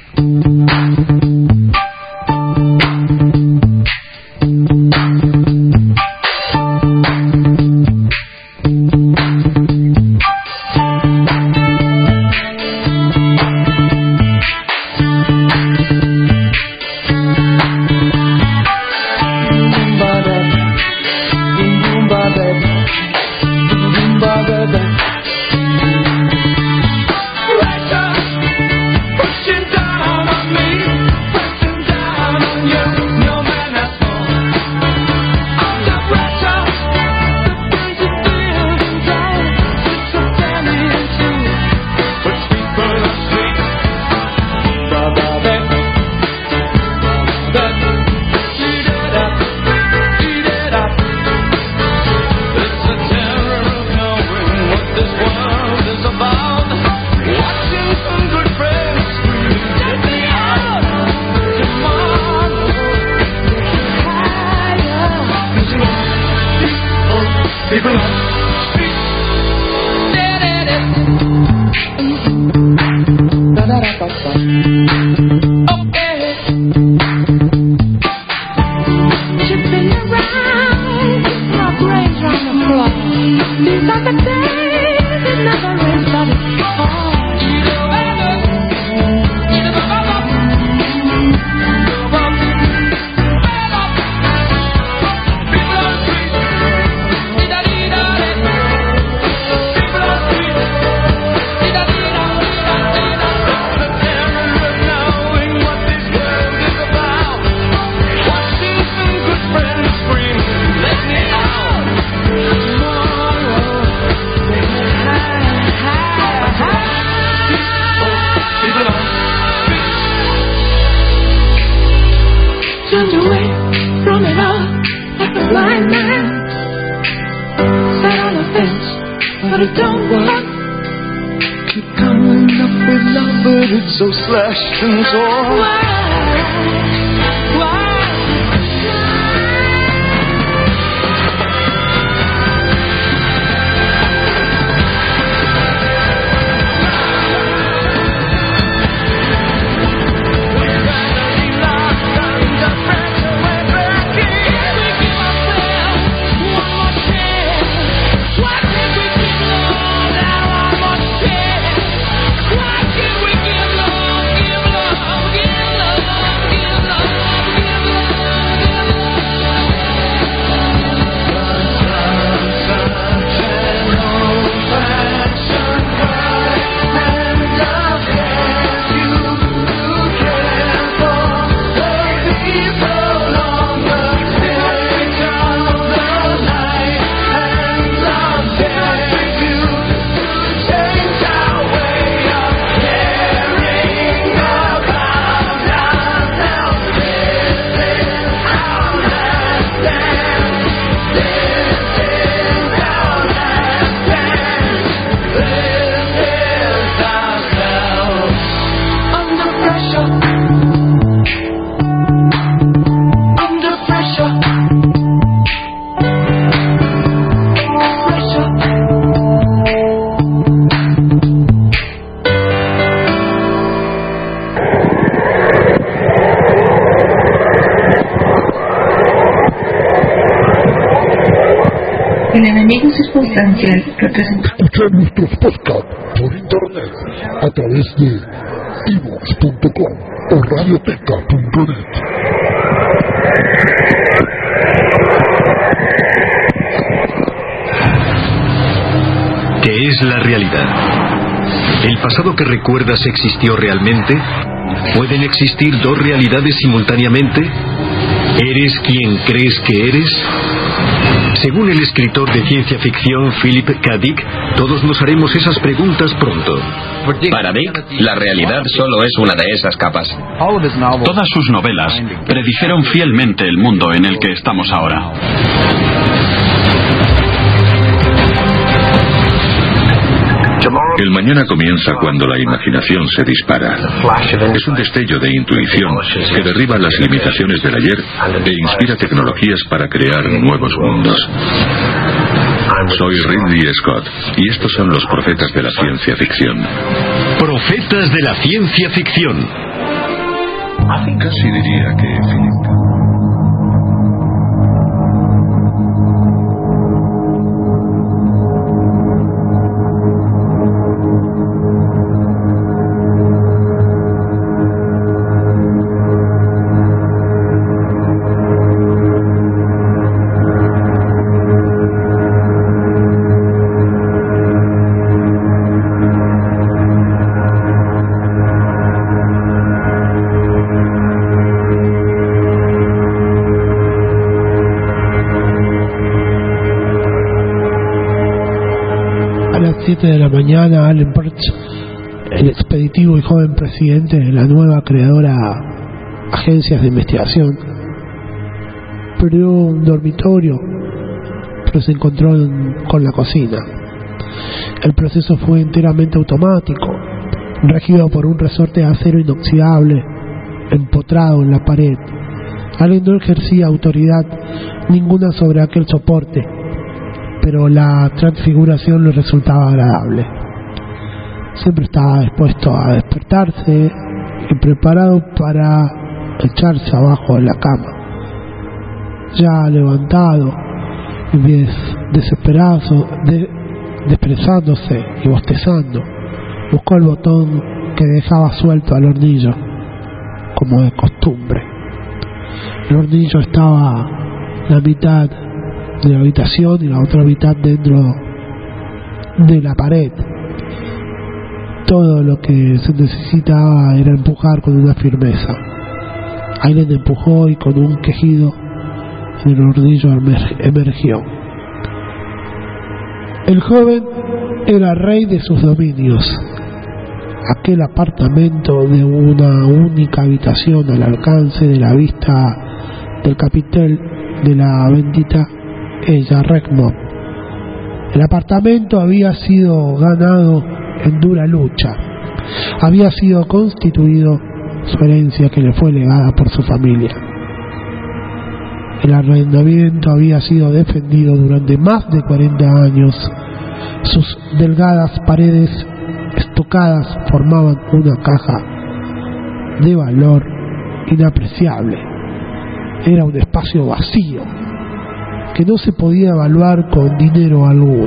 El enemigo circunstancial representa. Escuchar nuestros podcasts por internet a través de ivox.com o radioteca.net. ¿Qué es la realidad? ¿El pasado que recuerdas existió realmente? ¿Pueden existir dos realidades simultáneamente? ¿Eres quien crees que eres? Según el escritor de ciencia ficción Philip K. Dick, todos nos haremos esas preguntas pronto. Para Dick, la realidad solo es una de esas capas. Todas sus novelas predijeron fielmente el mundo en el que estamos ahora. El mañana comienza cuando la imaginación se dispara. Es un destello de intuición que derriba las limitaciones del ayer e inspira tecnologías para crear nuevos mundos. Soy Ridley Scott y estos son los profetas de la ciencia ficción. Profetas de la ciencia ficción. Casi diría que Philip. A las 7 de la mañana, Alan Perch, el expeditivo y joven presidente de la nueva creadora agencias de investigación, perdió un dormitorio, pero se encontró con la cocina. El proceso fue enteramente automático, regido por un resorte de acero inoxidable empotrado en la pared. Allen no ejercía autoridad ninguna sobre aquel soporte, pero la transfiguración le resultaba agradable. Siempre estaba dispuesto a despertarse y preparado para echarse abajo de la cama. Ya levantado y desprezándose y bostezando, buscó el botón que dejaba suelto al hornillo, como de costumbre. El hornillo estaba la mitad de la habitación y la otra mitad dentro de la pared. Todo lo que se necesitaba era empujar con una firmeza. Aileen empujó y con un quejido el hornillo emergió. El joven era rey de sus dominios. Aquel apartamento de una única habitación al alcance de la vista del capitel de la bendita ella Redmond. El apartamento había sido ganado en dura lucha. Había sido constituido su herencia que le fue legada por su familia. El arrendamiento había sido defendido durante más de 40 años. Sus delgadas paredes estocadas formaban una caja de valor inapreciable. Era un espacio vacío que no se podía evaluar con dinero alguno.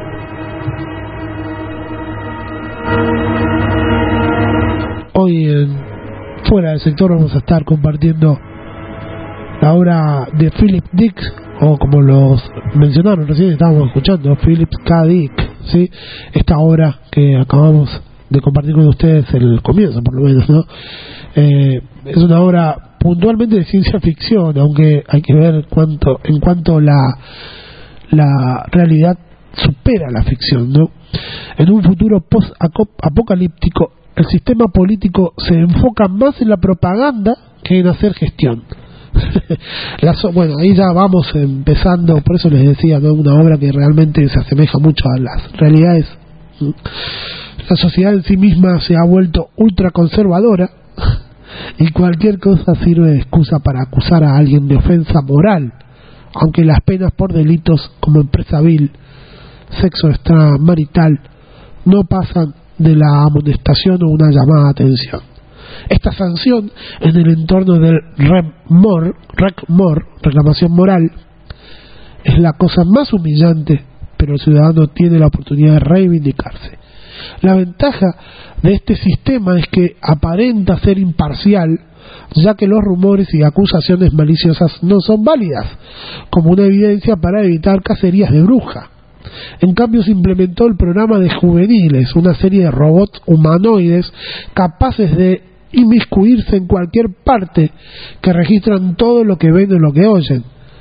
Hoy en Fuera del Sector vamos a estar compartiendo la obra de Philip Dick, o como los mencionaron recién, estábamos escuchando, Philip K. Dick, ¿sí? Esta obra que acabamos de compartir con ustedes, el comienzo por lo menos, ¿no? Es una obra puntualmente de ciencia ficción, aunque hay que ver en cuanto la realidad supera la ficción, ¿no? En un futuro post-apocalíptico, el sistema político se enfoca más en la propaganda que en hacer gestión. Bueno, ahí ya vamos empezando, por eso les decía, ¿no? Una obra que realmente se asemeja mucho a las realidades. La sociedad en sí misma se ha vuelto ultraconservadora y cualquier cosa sirve de excusa para acusar a alguien de ofensa moral, aunque las penas por delitos como empresa vil, sexo extramarital, no pasan de la amonestación o una llamada de atención. Esta sanción en el entorno del RECMOR, reclamación moral, es la cosa más humillante, pero el ciudadano tiene la oportunidad de reivindicarse. La ventaja de este sistema es que aparenta ser imparcial, ya que los rumores y acusaciones maliciosas no son válidas como una evidencia para evitar cacerías de bruja. En cambio, se implementó el programa de juveniles, una serie de robots humanoides capaces de inmiscuirse en cualquier parte, que registran todo lo que ven o lo que oyen.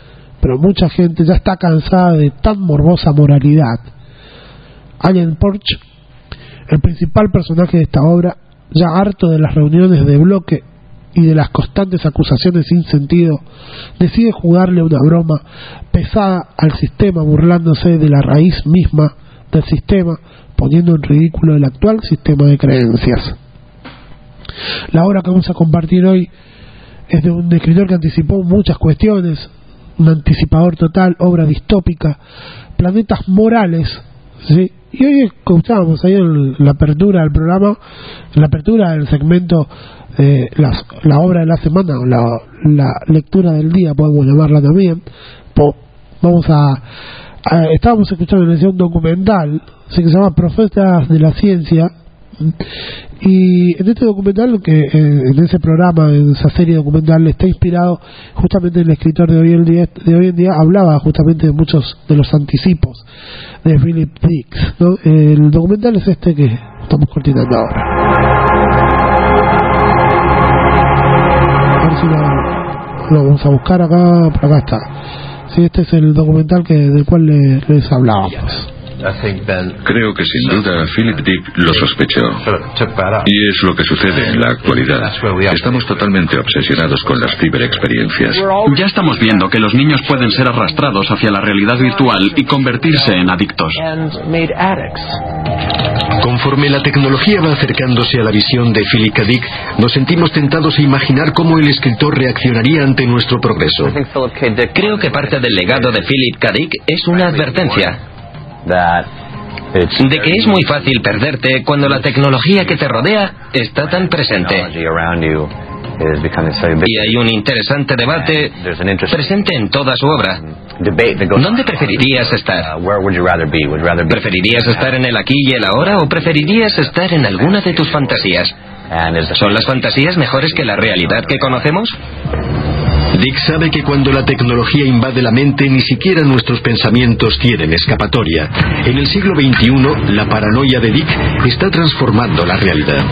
pero mucha gente ya está cansada de tan morbosa moralidad. Alan Porch, el principal personaje de esta obra, ya harto de las reuniones de bloque y de las constantes acusaciones sin sentido, decide jugarle una broma pesada al sistema, burlándose de la raíz misma del sistema, poniendo en ridículo el actual sistema de creencias. La obra que vamos a compartir hoy es de un escritor que anticipó muchas cuestiones, un anticipador total, obra distópica, planetas morales, ¿sí? Y hoy escuchábamos ahí en la apertura del programa, en la apertura del segmento, la obra de la semana, o la lectura del día, podemos llamarla también. Estábamos escuchando un documental, ¿sí?, que se llama Profetas de la Ciencia. Y en este documental, en ese programa, en esa serie documental, está inspirado justamente el escritor de hoy en día, hablaba justamente de muchos de los anticipos de Philip Dick, ¿no? El documental es este que estamos continuando ahora. A ver si lo vamos a buscar acá, por acá está. Sí, este es el documental del cual les hablábamos. Creo que sin duda Philip Dick lo sospechó. Y es lo que sucede en la actualidad. Estamos totalmente obsesionados con las ciberexperiencias. Ya estamos viendo que los niños pueden ser arrastrados hacia la realidad virtual y convertirse en adictos. Conforme la tecnología va acercándose a la visión de Philip K. Dick, nos sentimos tentados a imaginar cómo el escritor reaccionaría ante nuestro progreso. Creo que parte del legado de Philip K. Dick es una advertencia de que es muy fácil perderte cuando la tecnología que te rodea está tan presente. Y hay un interesante debate presente en toda su obra. ¿Dónde preferirías estar? ¿Preferirías estar en el aquí y el ahora o preferirías estar en alguna de tus fantasías? ¿Son las fantasías mejores que la realidad que conocemos? Dick sabe que cuando la tecnología invade la mente, ni siquiera nuestros pensamientos tienen escapatoria. En el siglo XXI, la paranoia de Dick está transformando la realidad.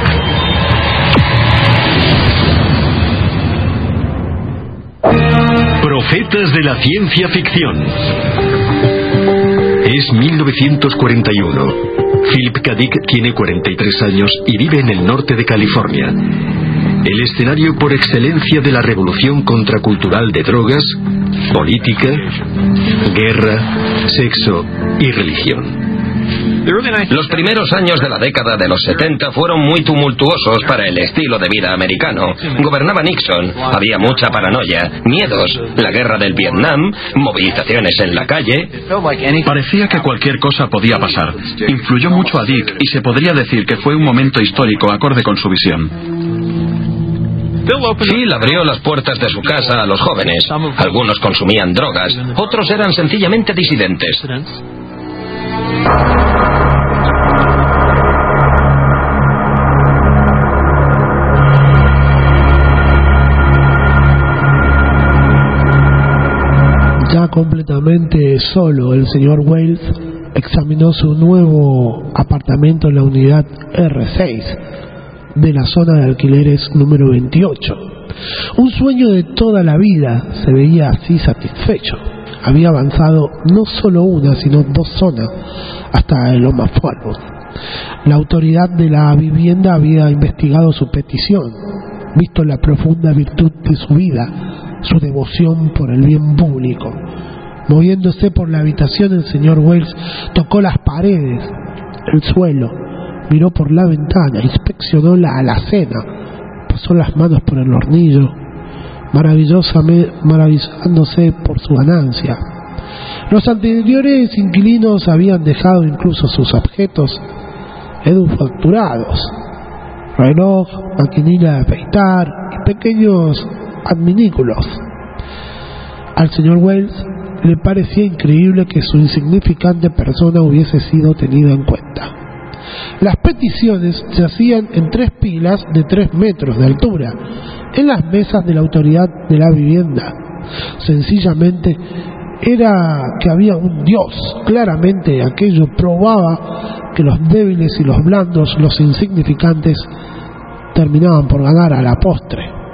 Profetas de la ciencia ficción. Es 1941. Philip K. Dick tiene 43 años y vive en el norte de California. El escenario por excelencia de la revolución contracultural de drogas, política, guerra, sexo y religión. Los primeros años de la década de los 70 fueron muy tumultuosos para el estilo de vida americano. Gobernaba Nixon, había mucha paranoia, miedos, la guerra del Vietnam, movilizaciones en la calle. Parecía que cualquier cosa podía pasar. Influyó mucho a Dick y se podría decir que fue un momento histórico acorde con su visión. Phil abrió las puertas de su casa a los jóvenes. Algunos consumían drogas, otros eran sencillamente disidentes. Ya completamente solo, el señor Wales examinó su nuevo apartamento en la unidad R6 de la zona de alquileres número 28. Un sueño de toda la vida, se veía así satisfecho. Había avanzado no solo una, sino 2 zonas hasta el Loma Ford. La autoridad de la vivienda había investigado su petición, visto la profunda virtud de su vida, su devoción por el bien público. Moviéndose por la habitación, el señor Wells tocó las paredes, el suelo, miró por la ventana, inspeccionó la alacena, pasó las manos por el hornillo, maravillándose por su ganancia. Los anteriores inquilinos habían dejado incluso sus objetos edufacturados, reloj, maquinilla de afeitar y pequeños adminículos. Al señor Wells le parecía increíble que su insignificante persona hubiese sido tenida en cuenta. Las peticiones se hacían en 3 pilas de 3 metros de altura, en las mesas de la autoridad de la vivienda. Sencillamente era que había un Dios. Claramente aquello probaba que los débiles y los blandos, los insignificantes, terminaban por ganar a la postre.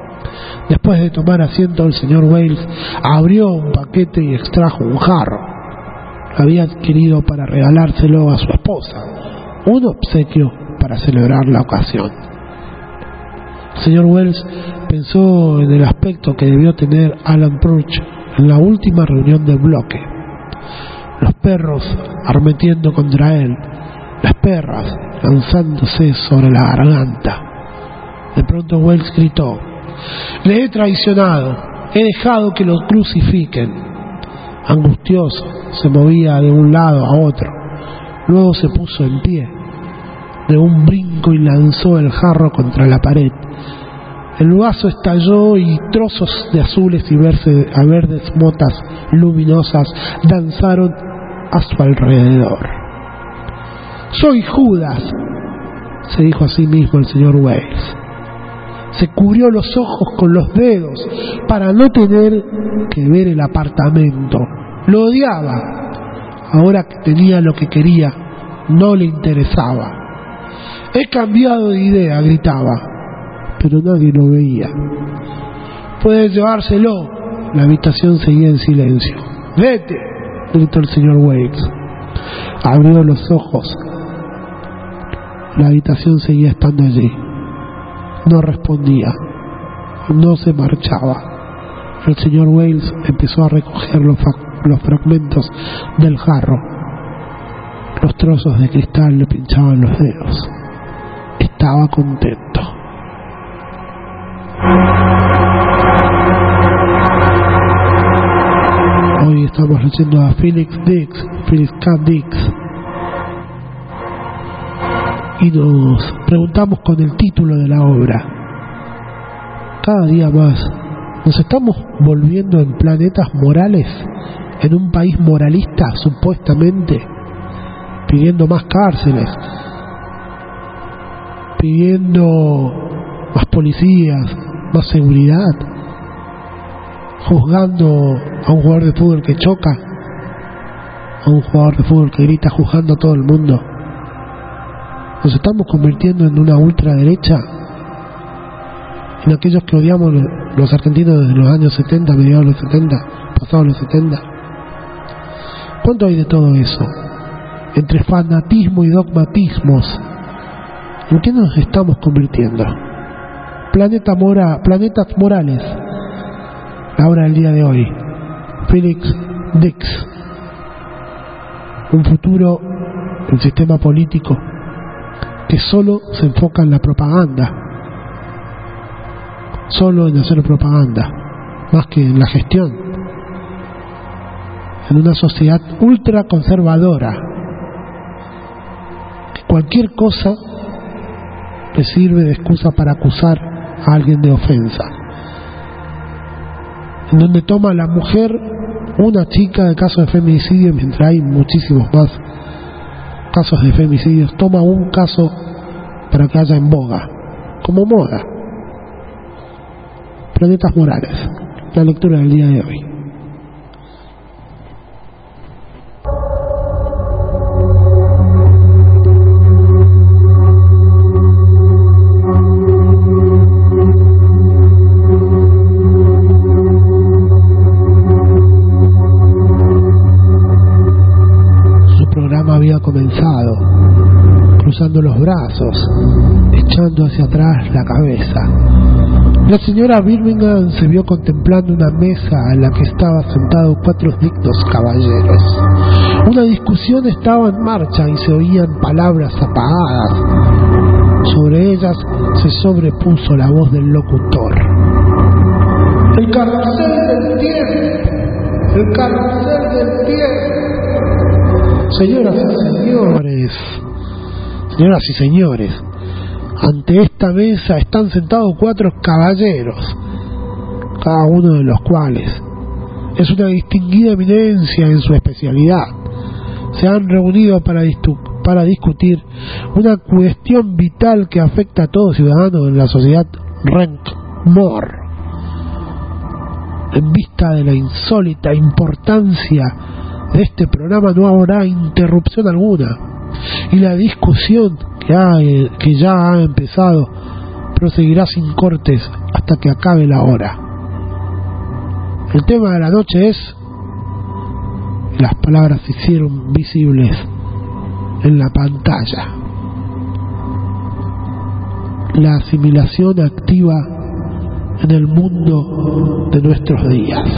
Después de tomar asiento, el señor Wales abrió un paquete y extrajo un jarro. Lo había adquirido para regalárselo a su esposa, un obsequio para celebrar la ocasión. El señor Wells pensó en el aspecto que debió tener Alan Purch en la última reunión del bloque. Los perros arremetiendo contra él, las perras lanzándose sobre la garganta. De pronto Wells gritó: «Le he traicionado, he dejado que lo crucifiquen». Angustioso, se movía de un lado a otro. Luego se puso en pie de un brinco y lanzó el jarro contra la pared. El vaso estalló y trozos de azules y verdes motas luminosas danzaron a su alrededor. «Soy Judas», se dijo a sí mismo el señor Wales. Se cubrió los ojos con los dedos para no tener que ver el apartamento. Lo odiaba. Ahora que tenía lo que quería, no le interesaba. «He cambiado de idea», gritaba, pero nadie lo veía. «Puedes llevárselo». La habitación seguía en silencio. «Vete», gritó el señor Wales. Abrió los ojos. La habitación seguía estando allí. No respondía, no se marchaba. El señor Wales empezó a recoger los fragmentos del jarro. Los trozos de cristal le pinchaban los dedos. Estaba contento. Hoy estamos leyendo a Philip K. Dick, y nos preguntamos con el título de la obra: cada día más nos estamos volviendo en planetas morales, en un país moralista supuestamente, pidiendo más cárceles, pidiendo más policías, más seguridad, juzgando a un jugador de fútbol que choca, a un jugador de fútbol que grita, juzgando a todo el mundo. Nos estamos convirtiendo en una ultraderecha, en aquellos que odiamos los argentinos desde los años 70, mediados de los 70, pasados los 70. ¿Cuánto hay de todo eso? Entre fanatismo y dogmatismos, ¿en qué nos estamos convirtiendo? Planetas morales. La obra del día de hoy, Philip Dick. Un futuro, un sistema político que solo se enfoca en la propaganda, solo en hacer propaganda, más que en la gestión. En una sociedad ultra conservadora, que cualquier cosa le sirve de excusa para acusar a alguien de ofensa, en donde toma a la mujer una chica de caso de feminicidio, mientras hay muchísimos más casos de femicidios, toma un caso para que haya en boga, como moda. Planetas morales, la lectura del día de hoy. Había comenzado cruzando los brazos, echando hacia atrás la cabeza. La señora Birmingham se vio contemplando una mesa en la que estaban sentados 4 dignos caballeros. Una discusión estaba en marcha y se oían palabras apagadas. Sobre ellas se sobrepuso la voz del locutor. «El carrusel del tiempo, el carrusel del tiempo». Señoras y señores, ante esta mesa están sentados 4 caballeros, cada uno de los cuales es una distinguida eminencia en su especialidad. Se han reunido para discutir una cuestión vital que afecta a todo ciudadano en la sociedad Renkmore. En vista de la insólita importancia de este programa, no habrá interrupción alguna, y la discusión que ya ha empezado proseguirá sin cortes hasta que acabe la hora. El tema de la noche es, las palabras se hicieron visibles en la pantalla, la asimilación activa en el mundo de nuestros días.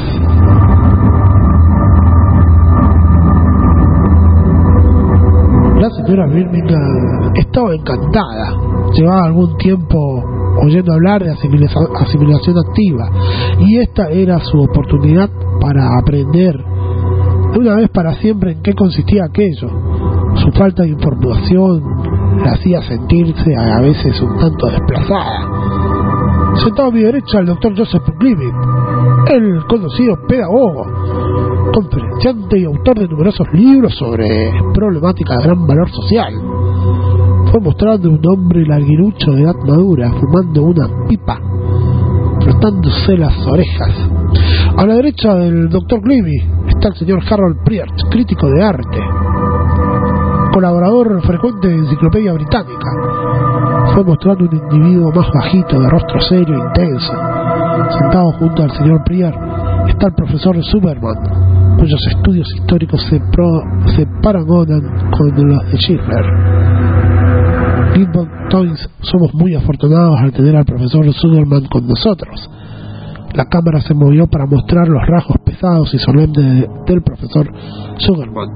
La señora Birmingham estaba encantada. Llevaba algún tiempo oyendo hablar de asimilación activa, y esta era su oportunidad para aprender de una vez para siempre en qué consistía aquello. Su falta de información la hacía sentirse a veces un tanto desplazada. Sentado a mi derecha el doctor Joseph Glivitt, el conocido pedagogo, conferenciante y autor de numerosos libros sobre problemática de gran valor social. Fue mostrando un hombre larguirucho de edad madura, fumando una pipa, frotándose las orejas. A la derecha del doctor Glivitt está el señor Harold Priert, crítico de arte, colaborador frecuente de Enciclopedia Británica. Fue mostrando un individuo más bajito, de rostro serio e intenso. Sentado junto al señor Priert está el profesor Zuberman, cuyos estudios históricos se paragonan con los de Schiller. Gilbert Toys somos muy afortunados al tener al profesor Zuberman con nosotros. La cámara se movió para mostrar los rasgos pesados y solemnes del profesor Zuberman.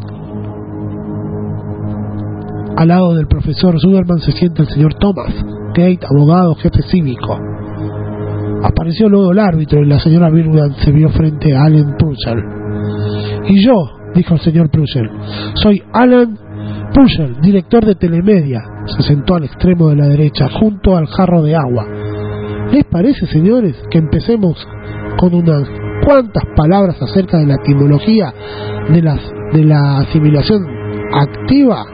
Al lado del profesor Zuberman se sienta el señor Thomas Gate, abogado, jefe cívico. Apareció luego el árbitro y la señora Birmingham se vio frente a Alan Purcell. Y yo, dijo el señor Purcell, soy Alan Purcell, director de Telemedia. Se sentó al extremo de la derecha, junto al jarro de agua. ¿Les parece, señores, que empecemos con unas cuantas palabras acerca de la etimología de la asimilación activa?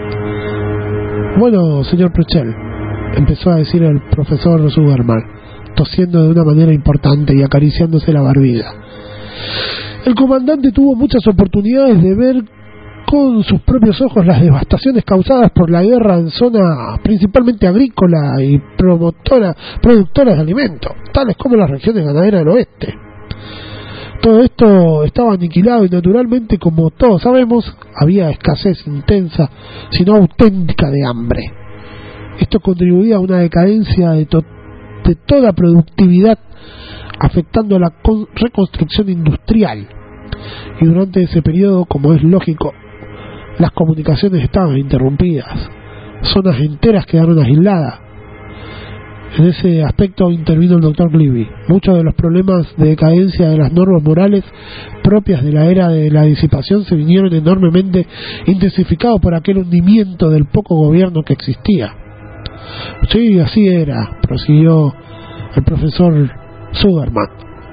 Bueno, señor Purcell, empezó a decir el profesor Zuberman, tosiendo de una manera importante y acariciándose la barbilla. El comandante tuvo muchas oportunidades de ver con sus propios ojos las devastaciones causadas por la guerra en zona principalmente agrícola y productoras de alimentos, tales como las regiones ganaderas del oeste. Todo esto estaba aniquilado y naturalmente, como todos sabemos, había escasez intensa, sino auténtica, de hambre. Esto contribuía a una decadencia de toda productividad, afectando a la reconstrucción industrial. Y durante ese periodo, como es lógico, las comunicaciones estaban interrumpidas, zonas enteras quedaron aisladas. En ese aspecto intervino el doctor Glivitt. Muchos de los problemas de decadencia de las normas morales propias de la era de la disipación se vinieron enormemente intensificados por aquel hundimiento del poco gobierno que existía. Sí, así era, prosiguió el profesor Zuberman.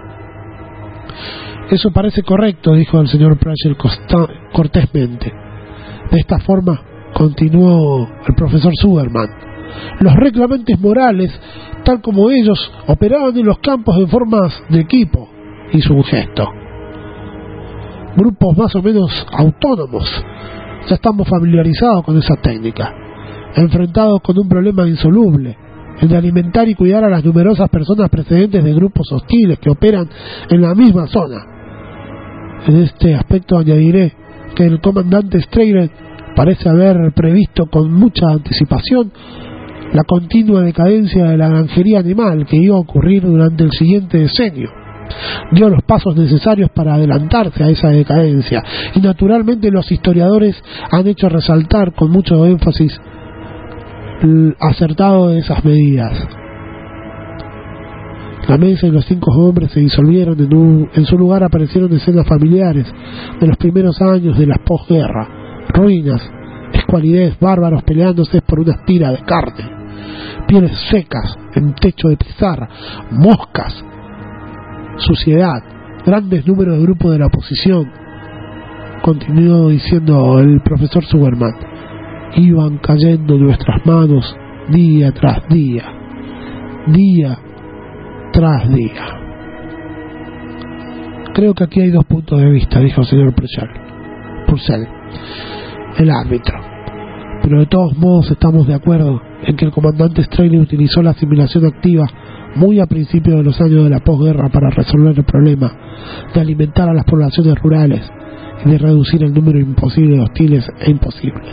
Eso parece correcto, dijo el señor Pratchett cortésmente. De esta forma, continuó el profesor Zuberman, los reclamantes morales, tal como ellos, operaban en los campos en formas de equipo, hizo un gesto. Grupos más o menos autónomos. Ya estamos familiarizados con esa técnica, enfrentados con un problema insoluble, el de alimentar y cuidar a las numerosas personas procedentes de grupos hostiles que operan en la misma zona. En este aspecto añadiré que el comandante Strayler parece haber previsto con mucha anticipación la continua decadencia de la granjería animal que iba a ocurrir durante el siguiente decenio. Dio los pasos necesarios para adelantarse a esa decadencia, y naturalmente los historiadores han hecho resaltar con mucho énfasis el acertado de esas medidas. La mesa y los 5 hombres se disolvieron. En su lugar aparecieron escenas familiares de los primeros años de la posguerra: ruinas, escualidez, bárbaros peleándose por una tira de carne, pieles secas en techo de pizarra, moscas, suciedad, grandes números de grupos de la oposición. Continuó diciendo el profesor Zuberman: iban cayendo en nuestras manos día tras día, día tras día. Creo que aquí hay 2 puntos de vista, dijo el señor Purcell, el árbitro. pero de todos modos estamos de acuerdo en que el comandante Straley utilizó la asimilación activa muy a principios de los años de la posguerra para resolver el problema de alimentar a las poblaciones rurales y de reducir el número imposible de hostiles e imposibles.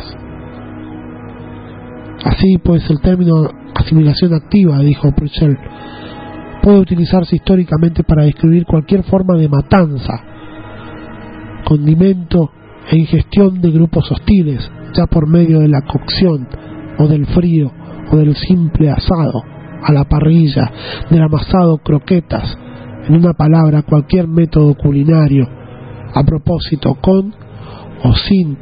Así pues, el término asimilación activa, dijo Purcell, puede utilizarse históricamente para describir cualquier forma de matanza, condimento e ingestión de grupos hostiles, ya por medio de la cocción o del frío o del simple asado a la parrilla, del amasado croquetas, en una palabra, cualquier método culinario, a propósito, con o sin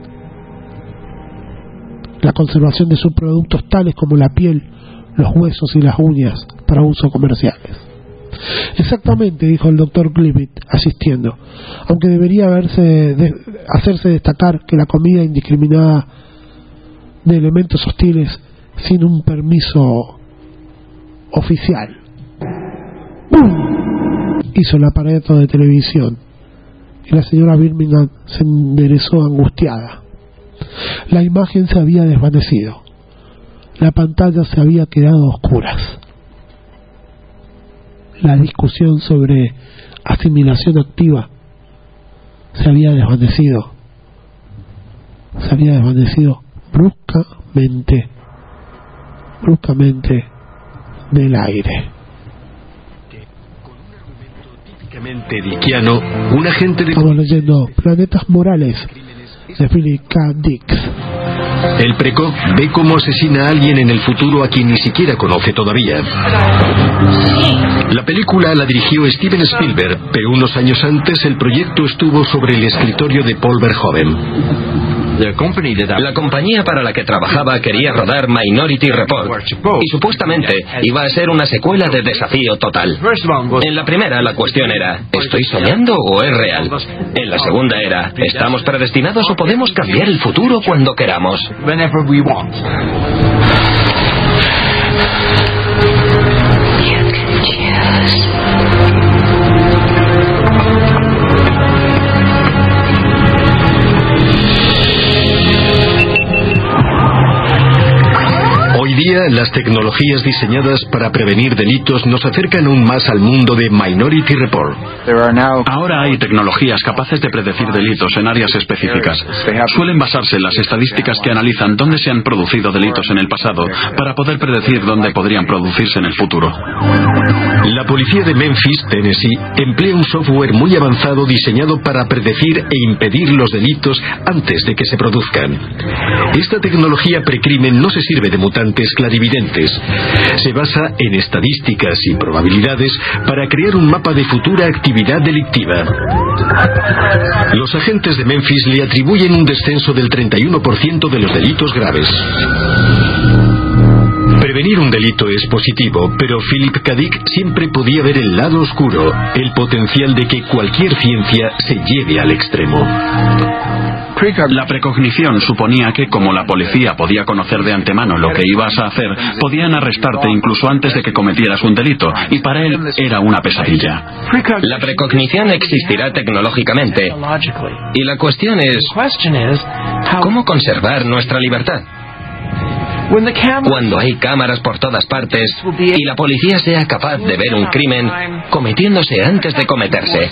la conservación de subproductos tales como la piel, los huesos y las uñas para uso comerciales. Exactamente, dijo el doctor Glivitt, asistiendo, aunque debería hacerse destacar que la comida indiscriminada de elementos hostiles sin un permiso oficial. ¡Bum! Hizo el aparato de televisión y la señora Birmingham se enderezó angustiada. La imagen se había desvanecido. La pantalla se había quedado a oscuras. La discusión sobre asimilación activa se había desvanecido bruscamente del aire. Típicamente dickiano, un agente de... Estamos leyendo Planetas Morales de Philip K. Dick. El precoz ve cómo asesina a alguien en el futuro a quien ni siquiera conoce todavía. La película la dirigió Steven Spielberg, pero unos años antes el proyecto estuvo sobre el escritorio de Paul Verhoeven. La compañía para la que trabajaba quería rodar Minority Report y supuestamente iba a ser una secuela de Desafío Total. En la primera la cuestión era, ¿estoy soñando o es real? En la segunda era, ¿estamos predestinados o podemos cambiar el futuro cuando queramos? Hoy día, las tecnologías diseñadas para prevenir delitos nos acercan aún más al mundo de Minority Report. Ahora hay tecnologías capaces de predecir delitos en áreas específicas. Suelen basarse en las estadísticas que analizan dónde se han producido delitos en el pasado para poder predecir dónde podrían producirse en el futuro. La policía de Memphis, Tennessee, emplea un software muy avanzado diseñado para predecir e impedir los delitos antes de que se produzcan. Esta tecnología precrimen no se sirve de mutantes clarividentes. Se basa en estadísticas y probabilidades para crear un mapa de futura actividad delictiva. Los agentes de Memphis le atribuyen un descenso del 31% de los delitos graves. Prevenir un delito es positivo, pero Philip K. Dick siempre podía ver el lado oscuro, el potencial de que cualquier ciencia se lleve al extremo. La precognición suponía que, como la policía podía conocer de antemano lo que ibas a hacer, podían arrestarte incluso antes de que cometieras un delito, y para él era una pesadilla. La precognición existirá tecnológicamente, y la cuestión es, ¿cómo conservar nuestra libertad? Cuando hay cámaras por todas partes y la policía sea capaz de ver un crimen cometiéndose antes de cometerse.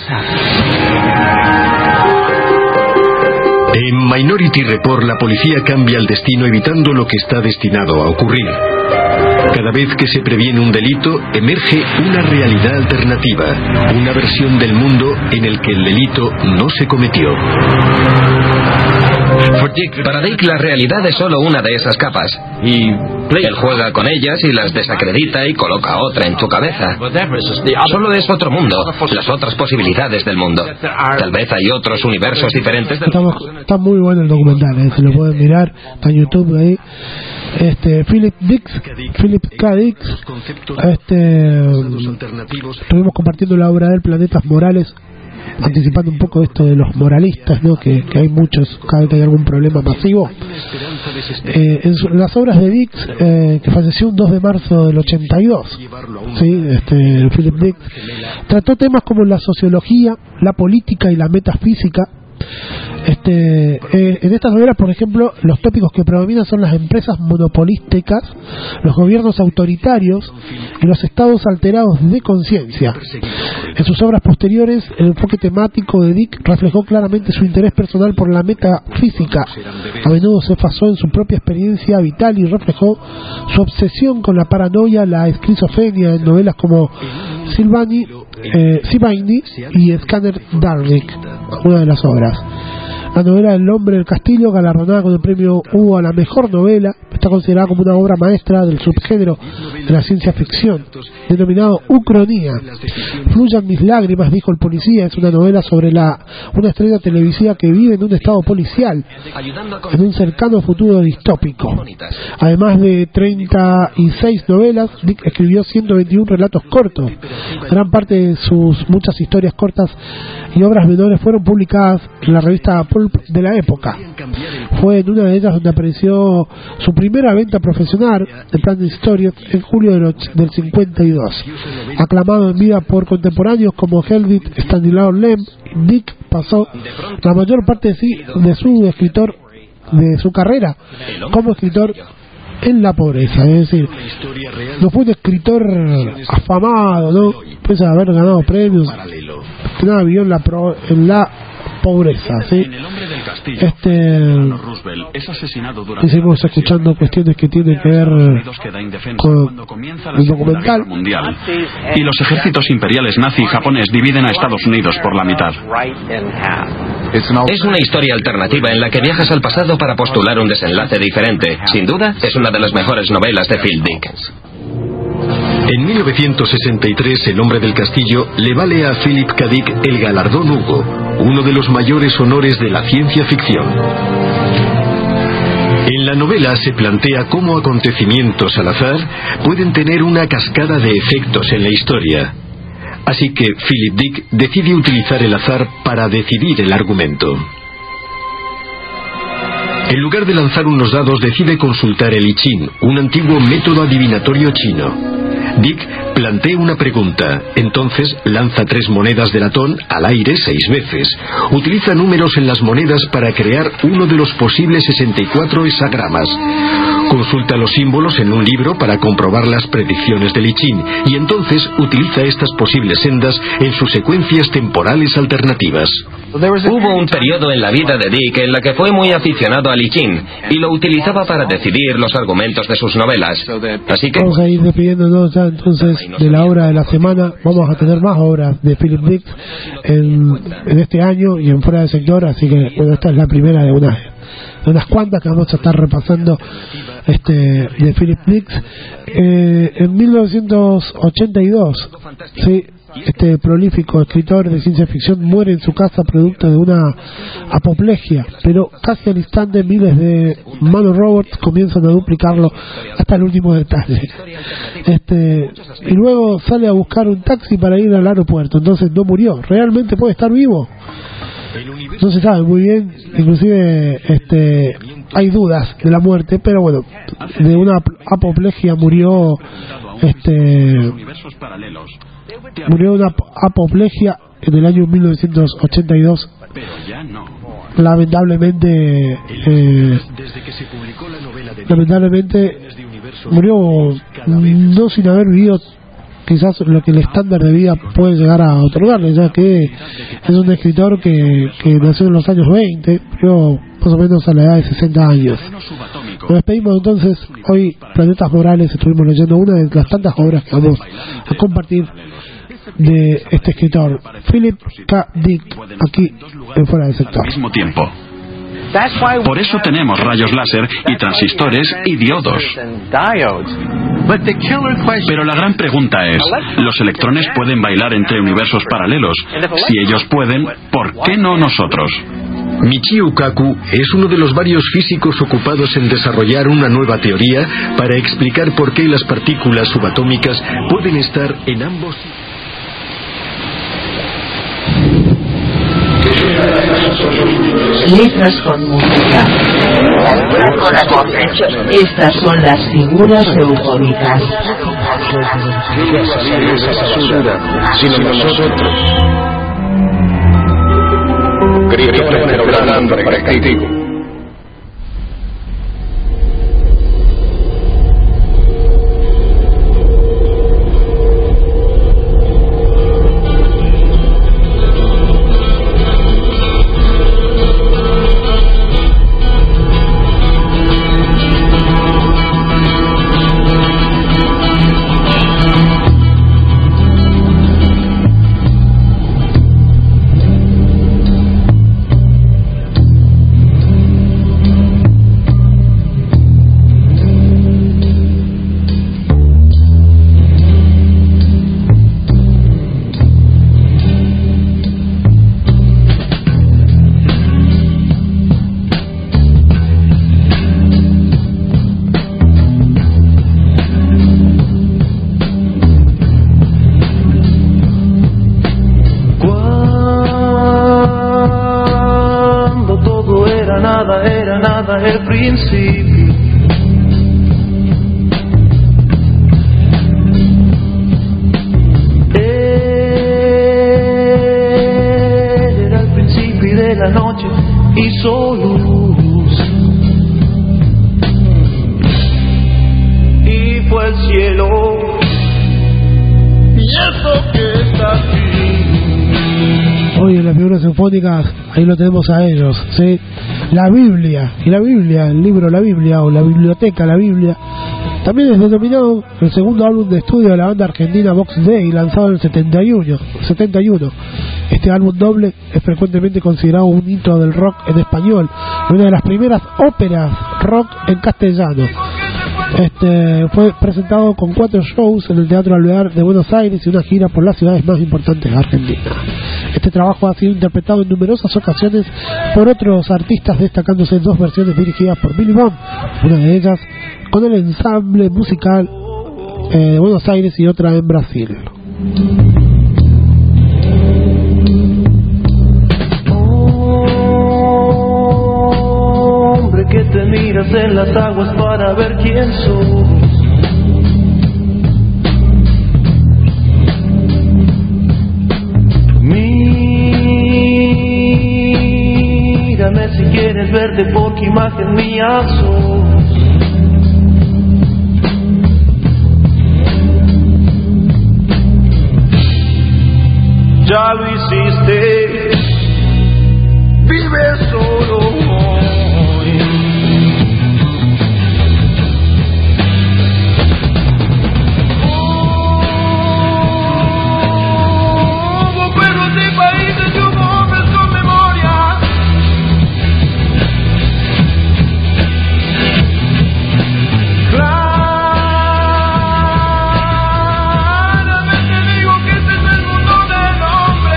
En Minority Report la policía cambia el destino evitando lo que está destinado a ocurrir. Cada vez que se previene un delito, emerge una realidad alternativa, una versión del mundo en el que el delito no se cometió. Para Dick la realidad es solo una de esas capas. Él juega con ellas y las desacredita y coloca otra en tu cabeza. Solo es otro mundo, las otras posibilidades del mundo. Tal vez hay otros universos diferentes. Está muy bueno el documental, se lo pueden mirar, está en YouTube ahí. Philip K. Dick, estuvimos compartiendo la obra de Planetas Morales, anticipando un poco esto de los moralistas, ¿no? que hay muchos cada vez que hay algún problema masivo. En las obras de Dick, que falleció un 2 de marzo del 82, Philip Dick trató temas como la sociología, la política y la metafísica, En estas novelas, por ejemplo, los tópicos que predominan son las empresas monopolísticas, los gobiernos autoritarios y los estados alterados de conciencia. En sus obras posteriores, el enfoque temático de Dick reflejó claramente su interés personal por la metafísica. A menudo se basó en su propia experiencia vital y reflejó su obsesión con la paranoia, la esquizofrenia en novelas como Sylvanie y Scanner Darkly, una de las obras. La novela El hombre del castillo, galardonada con el premio Hugo a la mejor novela, está considerada como una obra maestra del subgénero de la ciencia ficción, denominado ucronía. Fluyan mis lágrimas, dijo el policía, es una novela sobre una estrella televisiva que vive en un estado policial, en un cercano futuro distópico. Además de 36 novelas, Dick escribió 121 relatos cortos. Gran parte de sus muchas historias cortas y obras menores fueron publicadas en la revista Pulp de la época. Fue en una de ellas donde apareció su primera venta profesional, The Planet Stories, en julio del 52. Aclamado en vida por contemporáneos como Helmut Stanislaw Lem, Dick pasó la mayor parte de su carrera como escritor en la pobreza, es decir, no fue un escritor afamado, ¿no? Pese a haber ganado premios, que nada, vivió en la pobreza, ¿sí? Y seguimos escuchando cuestiones que tienen que ver con el documental mundial. Y los ejércitos imperiales nazi y japonés dividen a Estados Unidos por la mitad. Es una historia alternativa en la que viajas al pasado para postular un desenlace diferente. Sin duda, es una de las mejores novelas de Phil Dick. En 1963, El hombre del castillo le vale a Philip K. Dick el galardón Hugo, uno de los mayores honores de la ciencia ficción. En la novela se plantea cómo acontecimientos al azar pueden tener una cascada de efectos en la historia. Así que Philip Dick decide utilizar el azar para decidir el argumento. En lugar de lanzar unos dados, decide consultar el I Ching, un antiguo método adivinatorio chino. Dick plantea una pregunta, entonces lanza 3 monedas de latón al aire 6 veces. Utiliza números en las monedas para crear uno de los posibles 64 hexagramas. Consulta los símbolos en un libro para comprobar las predicciones del I Ching y entonces utiliza estas posibles sendas en sus secuencias temporales alternativas. Hubo un periodo en la vida de Dick en la que fue muy aficionado al I Ching y lo utilizaba para decidir los argumentos de sus novelas. Así que vamos a ir despidiéndonos ya entonces de la obra de la semana. Vamos a tener más obras de Philip Dick en este año y en Fuera del Sector, así que bueno, esta es la primera de unas cuantas que vamos a estar repasando de Philip Dick. En 1982, sí, este prolífico escritor de ciencia ficción muere en su casa producto de una apoplejía, pero casi al instante miles de nanorobots comienzan a duplicarlo hasta el último detalle. Y luego sale a buscar un taxi para ir al aeropuerto, entonces no murió, realmente puede estar vivo. No se sabe muy bien, inclusive hay dudas de la muerte, pero bueno, de una apoplejía murió de una apoplejia en el año 1982. Lamentablemente murió no sin haber vivido quizás lo que el estándar de vida puede llegar a otorgarle, ya que es un escritor que nació en los años 20, pero más o menos a la edad de 60 años. Nos despedimos entonces. Hoy, Planetas Morales, estuvimos leyendo una de las tantas obras que vamos a compartir de este escritor, Philip K. Dick, aquí en Fuera del Sector. Al mismo tiempo. Por eso tenemos rayos láser y transistores y diodos. Pero la gran pregunta es, ¿los electrones pueden bailar entre universos paralelos? Si ellos pueden, ¿por qué no nosotros? Michio Kaku es uno de los varios físicos ocupados en desarrollar una nueva teoría para explicar por qué las partículas subatómicas pueden estar en ambos. Letras con música. Estas son las figuras eufóricas. Sino nosotros. Cristo está obrando para el castigo. Ahí lo tenemos a ellos, ¿sí? La Biblia, y la Biblia, el libro La Biblia, o la biblioteca La Biblia, también es denominado el segundo álbum de estudio de la banda argentina Box Day, lanzado en el 71. Este álbum doble es frecuentemente considerado un hito del rock en español, una de las primeras óperas rock en castellano. Fue presentado con 4 shows en el Teatro Alvear de Buenos Aires y una gira por las ciudades más importantes de Argentina. Este trabajo ha sido interpretado en numerosas ocasiones por otros artistas, destacándose 2 versiones dirigidas por Billy Bond, una de ellas con el ensamble musical de Buenos Aires y otra en Brasil. Hombre que te miras en las aguas para ver quién sos. Mírame si quieres verte porque imagen mía sos. Ya lo hiciste, vive solo hoy. Perros de países y hombres con memoria. Claramente digo que este es el mundo del hombre.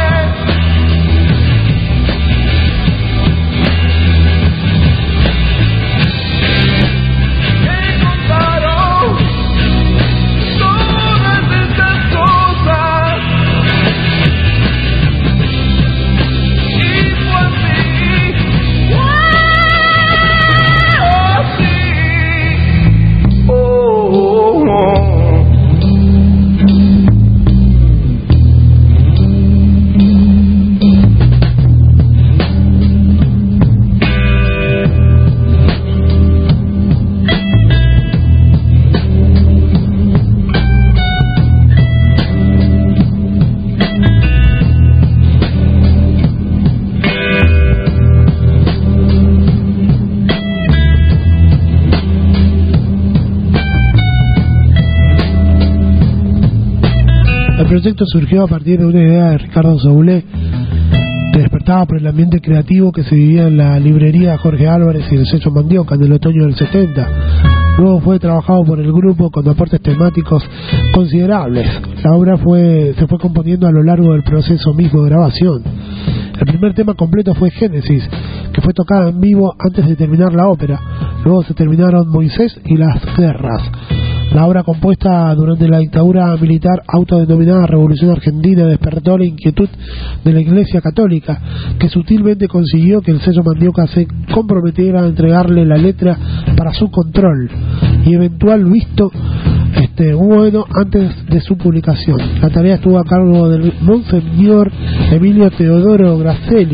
El proyecto surgió a partir de una idea de Ricardo Soule, que despertaba por el ambiente creativo que se vivía en la librería Jorge Álvarez y el sello Mandioca en el otoño del 70. Luego fue trabajado por el grupo con aportes temáticos considerables. La obra se fue componiendo a lo largo del proceso mismo de grabación. El primer tema completo fue Génesis, que fue tocada en vivo antes de terminar la ópera. Luego se terminaron Moisés y las guerras. La obra, compuesta durante la dictadura militar autodenominada Revolución Argentina, despertó la inquietud de la Iglesia Católica, que sutilmente consiguió que el sello Mandioca se comprometiera a entregarle la letra para su control y eventual visto bueno antes de su publicación. La tarea estuvo a cargo del Monseñor Emilio Teodoro Gracelli,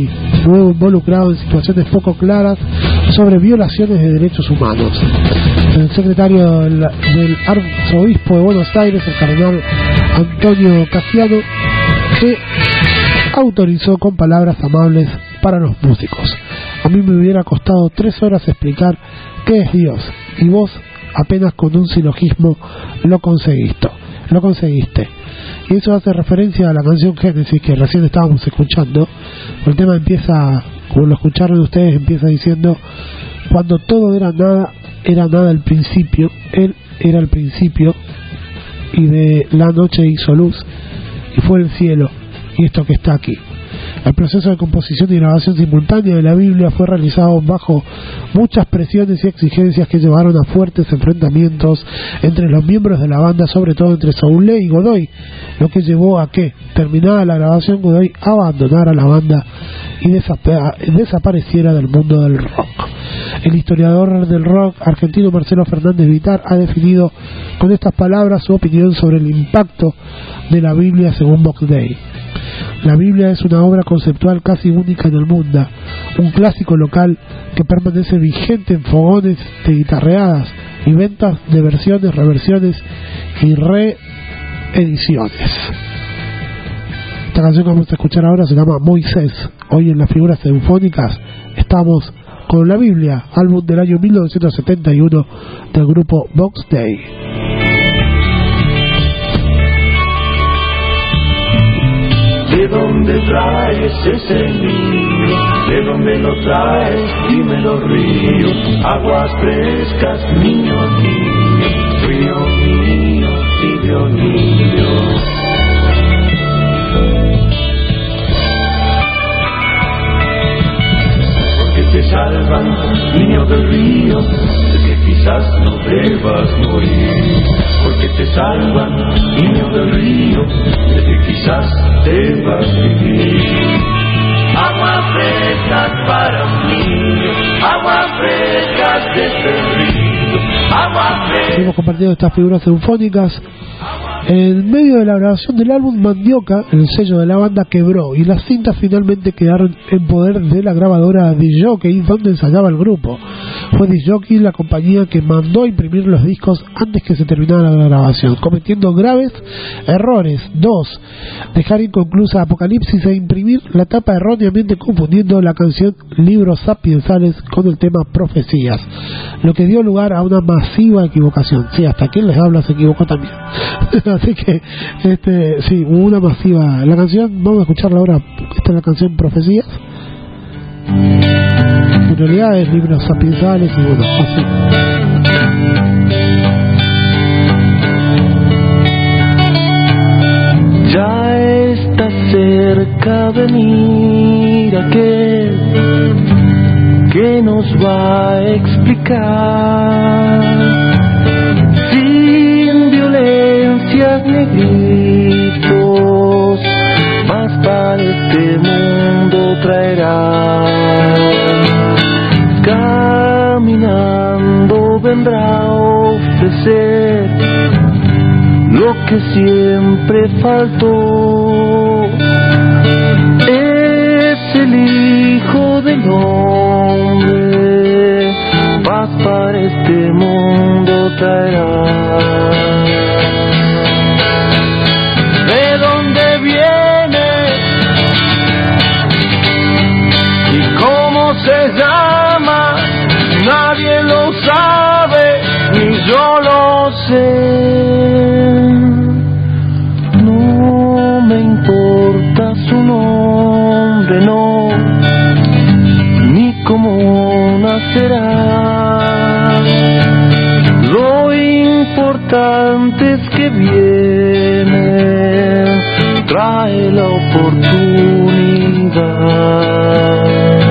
nuevo involucrado en situaciones poco claras sobre violaciones de derechos humanos. El secretario del arzobispo de Buenos Aires, el cardenal Antonio Casiano, que autorizó con palabras amables para los músicos: a mí me hubiera costado 3 horas explicar qué es Dios, y vos apenas con un silogismo lo conseguiste. Y eso hace referencia a la canción Génesis que recién estábamos escuchando. El tema empieza, como lo escucharon ustedes, empieza diciendo: cuando todo era nada al principio, Él era el principio, y de la noche hizo luz, y fue el cielo, y esto que está aquí. El proceso de composición y grabación simultánea de la Biblia fue realizado bajo muchas presiones y exigencias que llevaron a fuertes enfrentamientos entre los miembros de la banda, sobre todo entre Soule y Godoy, lo que llevó a que, terminada la grabación, Godoy abandonara la banda y desapareciera del mundo del rock. El historiador del rock argentino Marcelo Fernández Vitar ha definido con estas palabras su opinión sobre el impacto de la Biblia según Box Day. La Biblia es una obra conceptual casi única en el mundo, un clásico local que permanece vigente en fogones de guitarreadas y ventas de versiones, reversiones y reediciones. Esta canción que vamos a escuchar ahora se llama Moisés. Hoy en las figuras sinfónicas estamos con la Biblia, álbum del año 1971 del grupo Box Day. ¿De dónde traes ese niño? ¿De dónde lo traes? Dímelo, río. Aguas frescas, niño, niño. Río mío, tibio niño. Porque te salvan, niño del río, de que quizás no debas morir. Porque te salvan, niño del río, de que quizás debas vivir. Aguas frescas para un niño, aguas frescas de este río, aguas frescas. Hemos compartido estas figuras sinfónicas. En medio de la grabación del álbum, Mandioca, el sello de la banda, quebró y las cintas finalmente quedaron en poder de la grabadora Disc-Jockey, donde ensayaba el grupo. Fue Disc-Jockey la compañía que mandó a imprimir los discos antes que se terminara la grabación, cometiendo graves errores. 2. Dejar inconclusa Apocalipsis e imprimir la tapa erróneamente, confundiendo la canción Libros Sapiensales con el tema Profecías, lo que dio lugar a una masiva equivocación. Sí, hasta quien les habla se equivocó también. Así que, sí, hubo una masiva. La canción, vamos a escucharla ahora. Esta es la canción Profecías. En realidad es Libros Sapiensales y bueno, así. Ya está cerca de venir aquel que nos va a explicar sin violencias ni gritos, más para este mundo traerá. Caminando vendrá a ofrecer lo que siempre faltó. Es el Hijo del Hombre, paz para este mundo traerá. ¿De dónde viene? ¿Y cómo se llama? Nadie lo sabe, ni yo lo sé. No me importa su nombre, no, ni cómo nacerá. Lo importante es que viene, trae la oportunidad.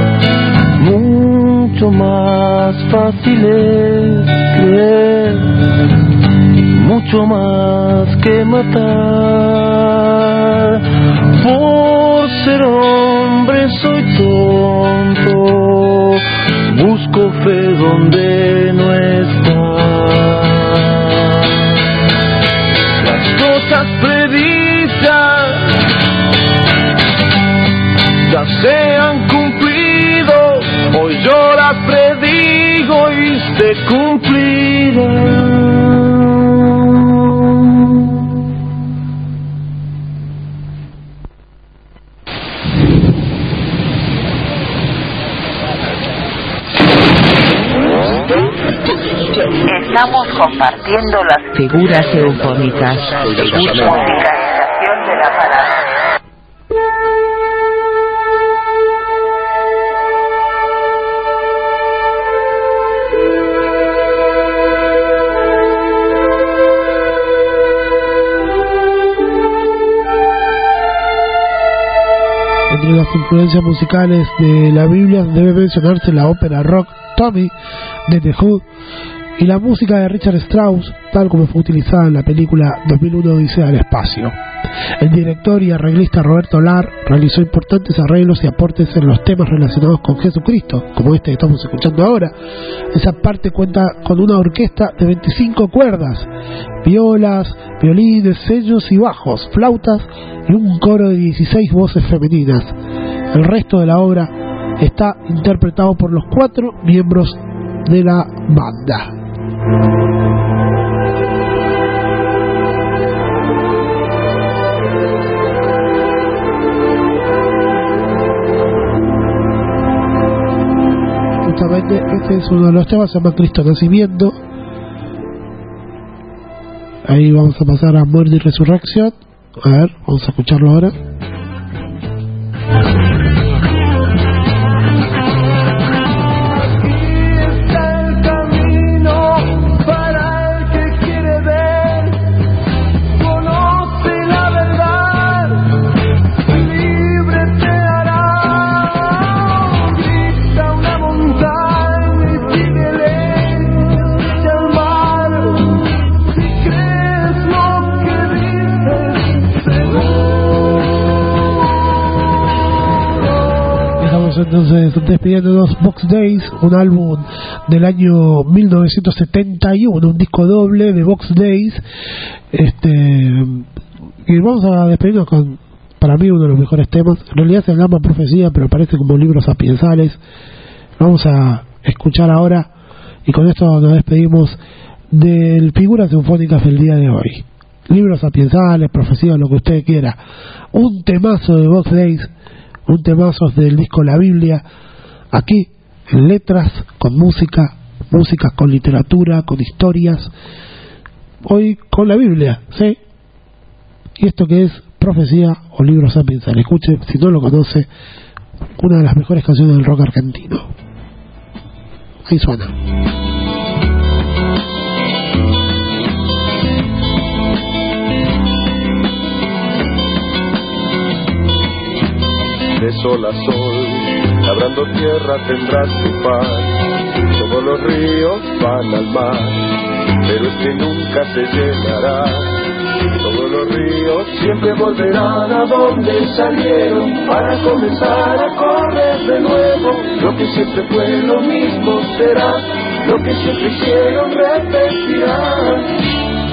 Mucho más fácil es creer, mucho más que matar. Por ser hombre soy tonto, busco fe donde no está. Las cosas previstas ya se han cumplido. Estamos compartiendo las figuras eufónicas. Musicalización de la palabra. Entre las influencias musicales de la Biblia debe mencionarse la ópera rock Tommy de The Who y la música de Richard Strauss, tal como fue utilizada en la película 2001 Odisea del Espacio. El director y arreglista Roberto Lar realizó importantes arreglos y aportes en los temas relacionados con Jesucristo, como este que estamos escuchando ahora. Esa parte cuenta con una orquesta de 25 cuerdas, violas, violines, sellos y bajos, flautas y un coro de 16 voces femeninas. El resto de la obra está interpretado por los 4 miembros de la banda. Justamente este es uno de los temas, se llama Cristo Nacimiento. Ahí vamos a pasar a Muerte y Resurrección. A ver, vamos a escucharlo ahora. Entonces, despidiéndonos, Box Days, un álbum del año 1971, un disco doble de Box Days. Y vamos a despedirnos con, para mí, uno de los mejores temas. En realidad se llama Profecía, pero parece como libros sapiensales. Vamos a escuchar ahora, y con esto nos despedimos del Figuras Sinfónicas del día de hoy. Libros sapiensales, profecías, lo que usted quiera. Un temazo de Box Days, un temazo del disco La Biblia, aquí en letras, con música con literatura, con historias, hoy con la Biblia, ¿sí? Y esto que es Profecía o Libros Sapiensales. Escuche, si no lo conoce, una de las mejores canciones del rock argentino. Ahí suena. De sol a sol, labrando tierra tendrás tu pan. Todos los ríos van al mar, pero este nunca se llenará. Todos los ríos siempre volverán a donde salieron, para comenzar a correr de nuevo. Lo que siempre fue lo mismo será, lo que siempre hicieron repetirán.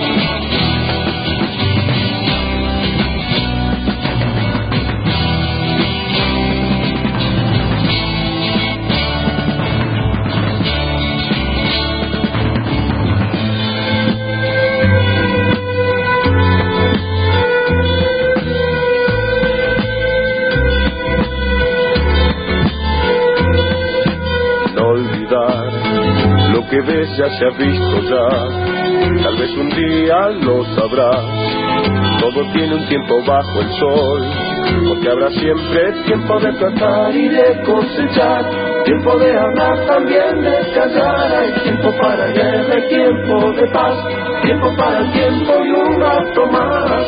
Que ves ya se ha visto ya, tal vez un día lo sabrás. Todo tiene un tiempo bajo el sol, porque habrá siempre tiempo de plantar y de cosechar, tiempo de hablar, también de callar. Hay tiempo para guerra, hay tiempo de paz, tiempo para el tiempo y un rato más.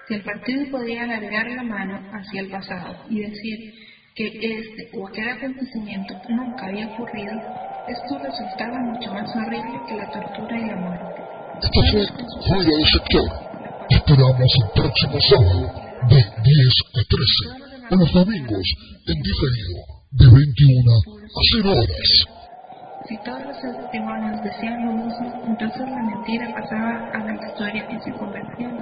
Si el partido podía alargar la mano hacia el pasado y decir que este o aquel acontecimiento nunca había ocurrido, esto resultaba mucho más horrible que la tortura y la muerte. Esto fue Fuera del Sector. Esperamos el próximo sábado de 10 a 13 o los domingos en diferido de 21 a 0 horas. Si todos los testimonios decían lo mismo, entonces la mentira pasaba a la historia y se convertía en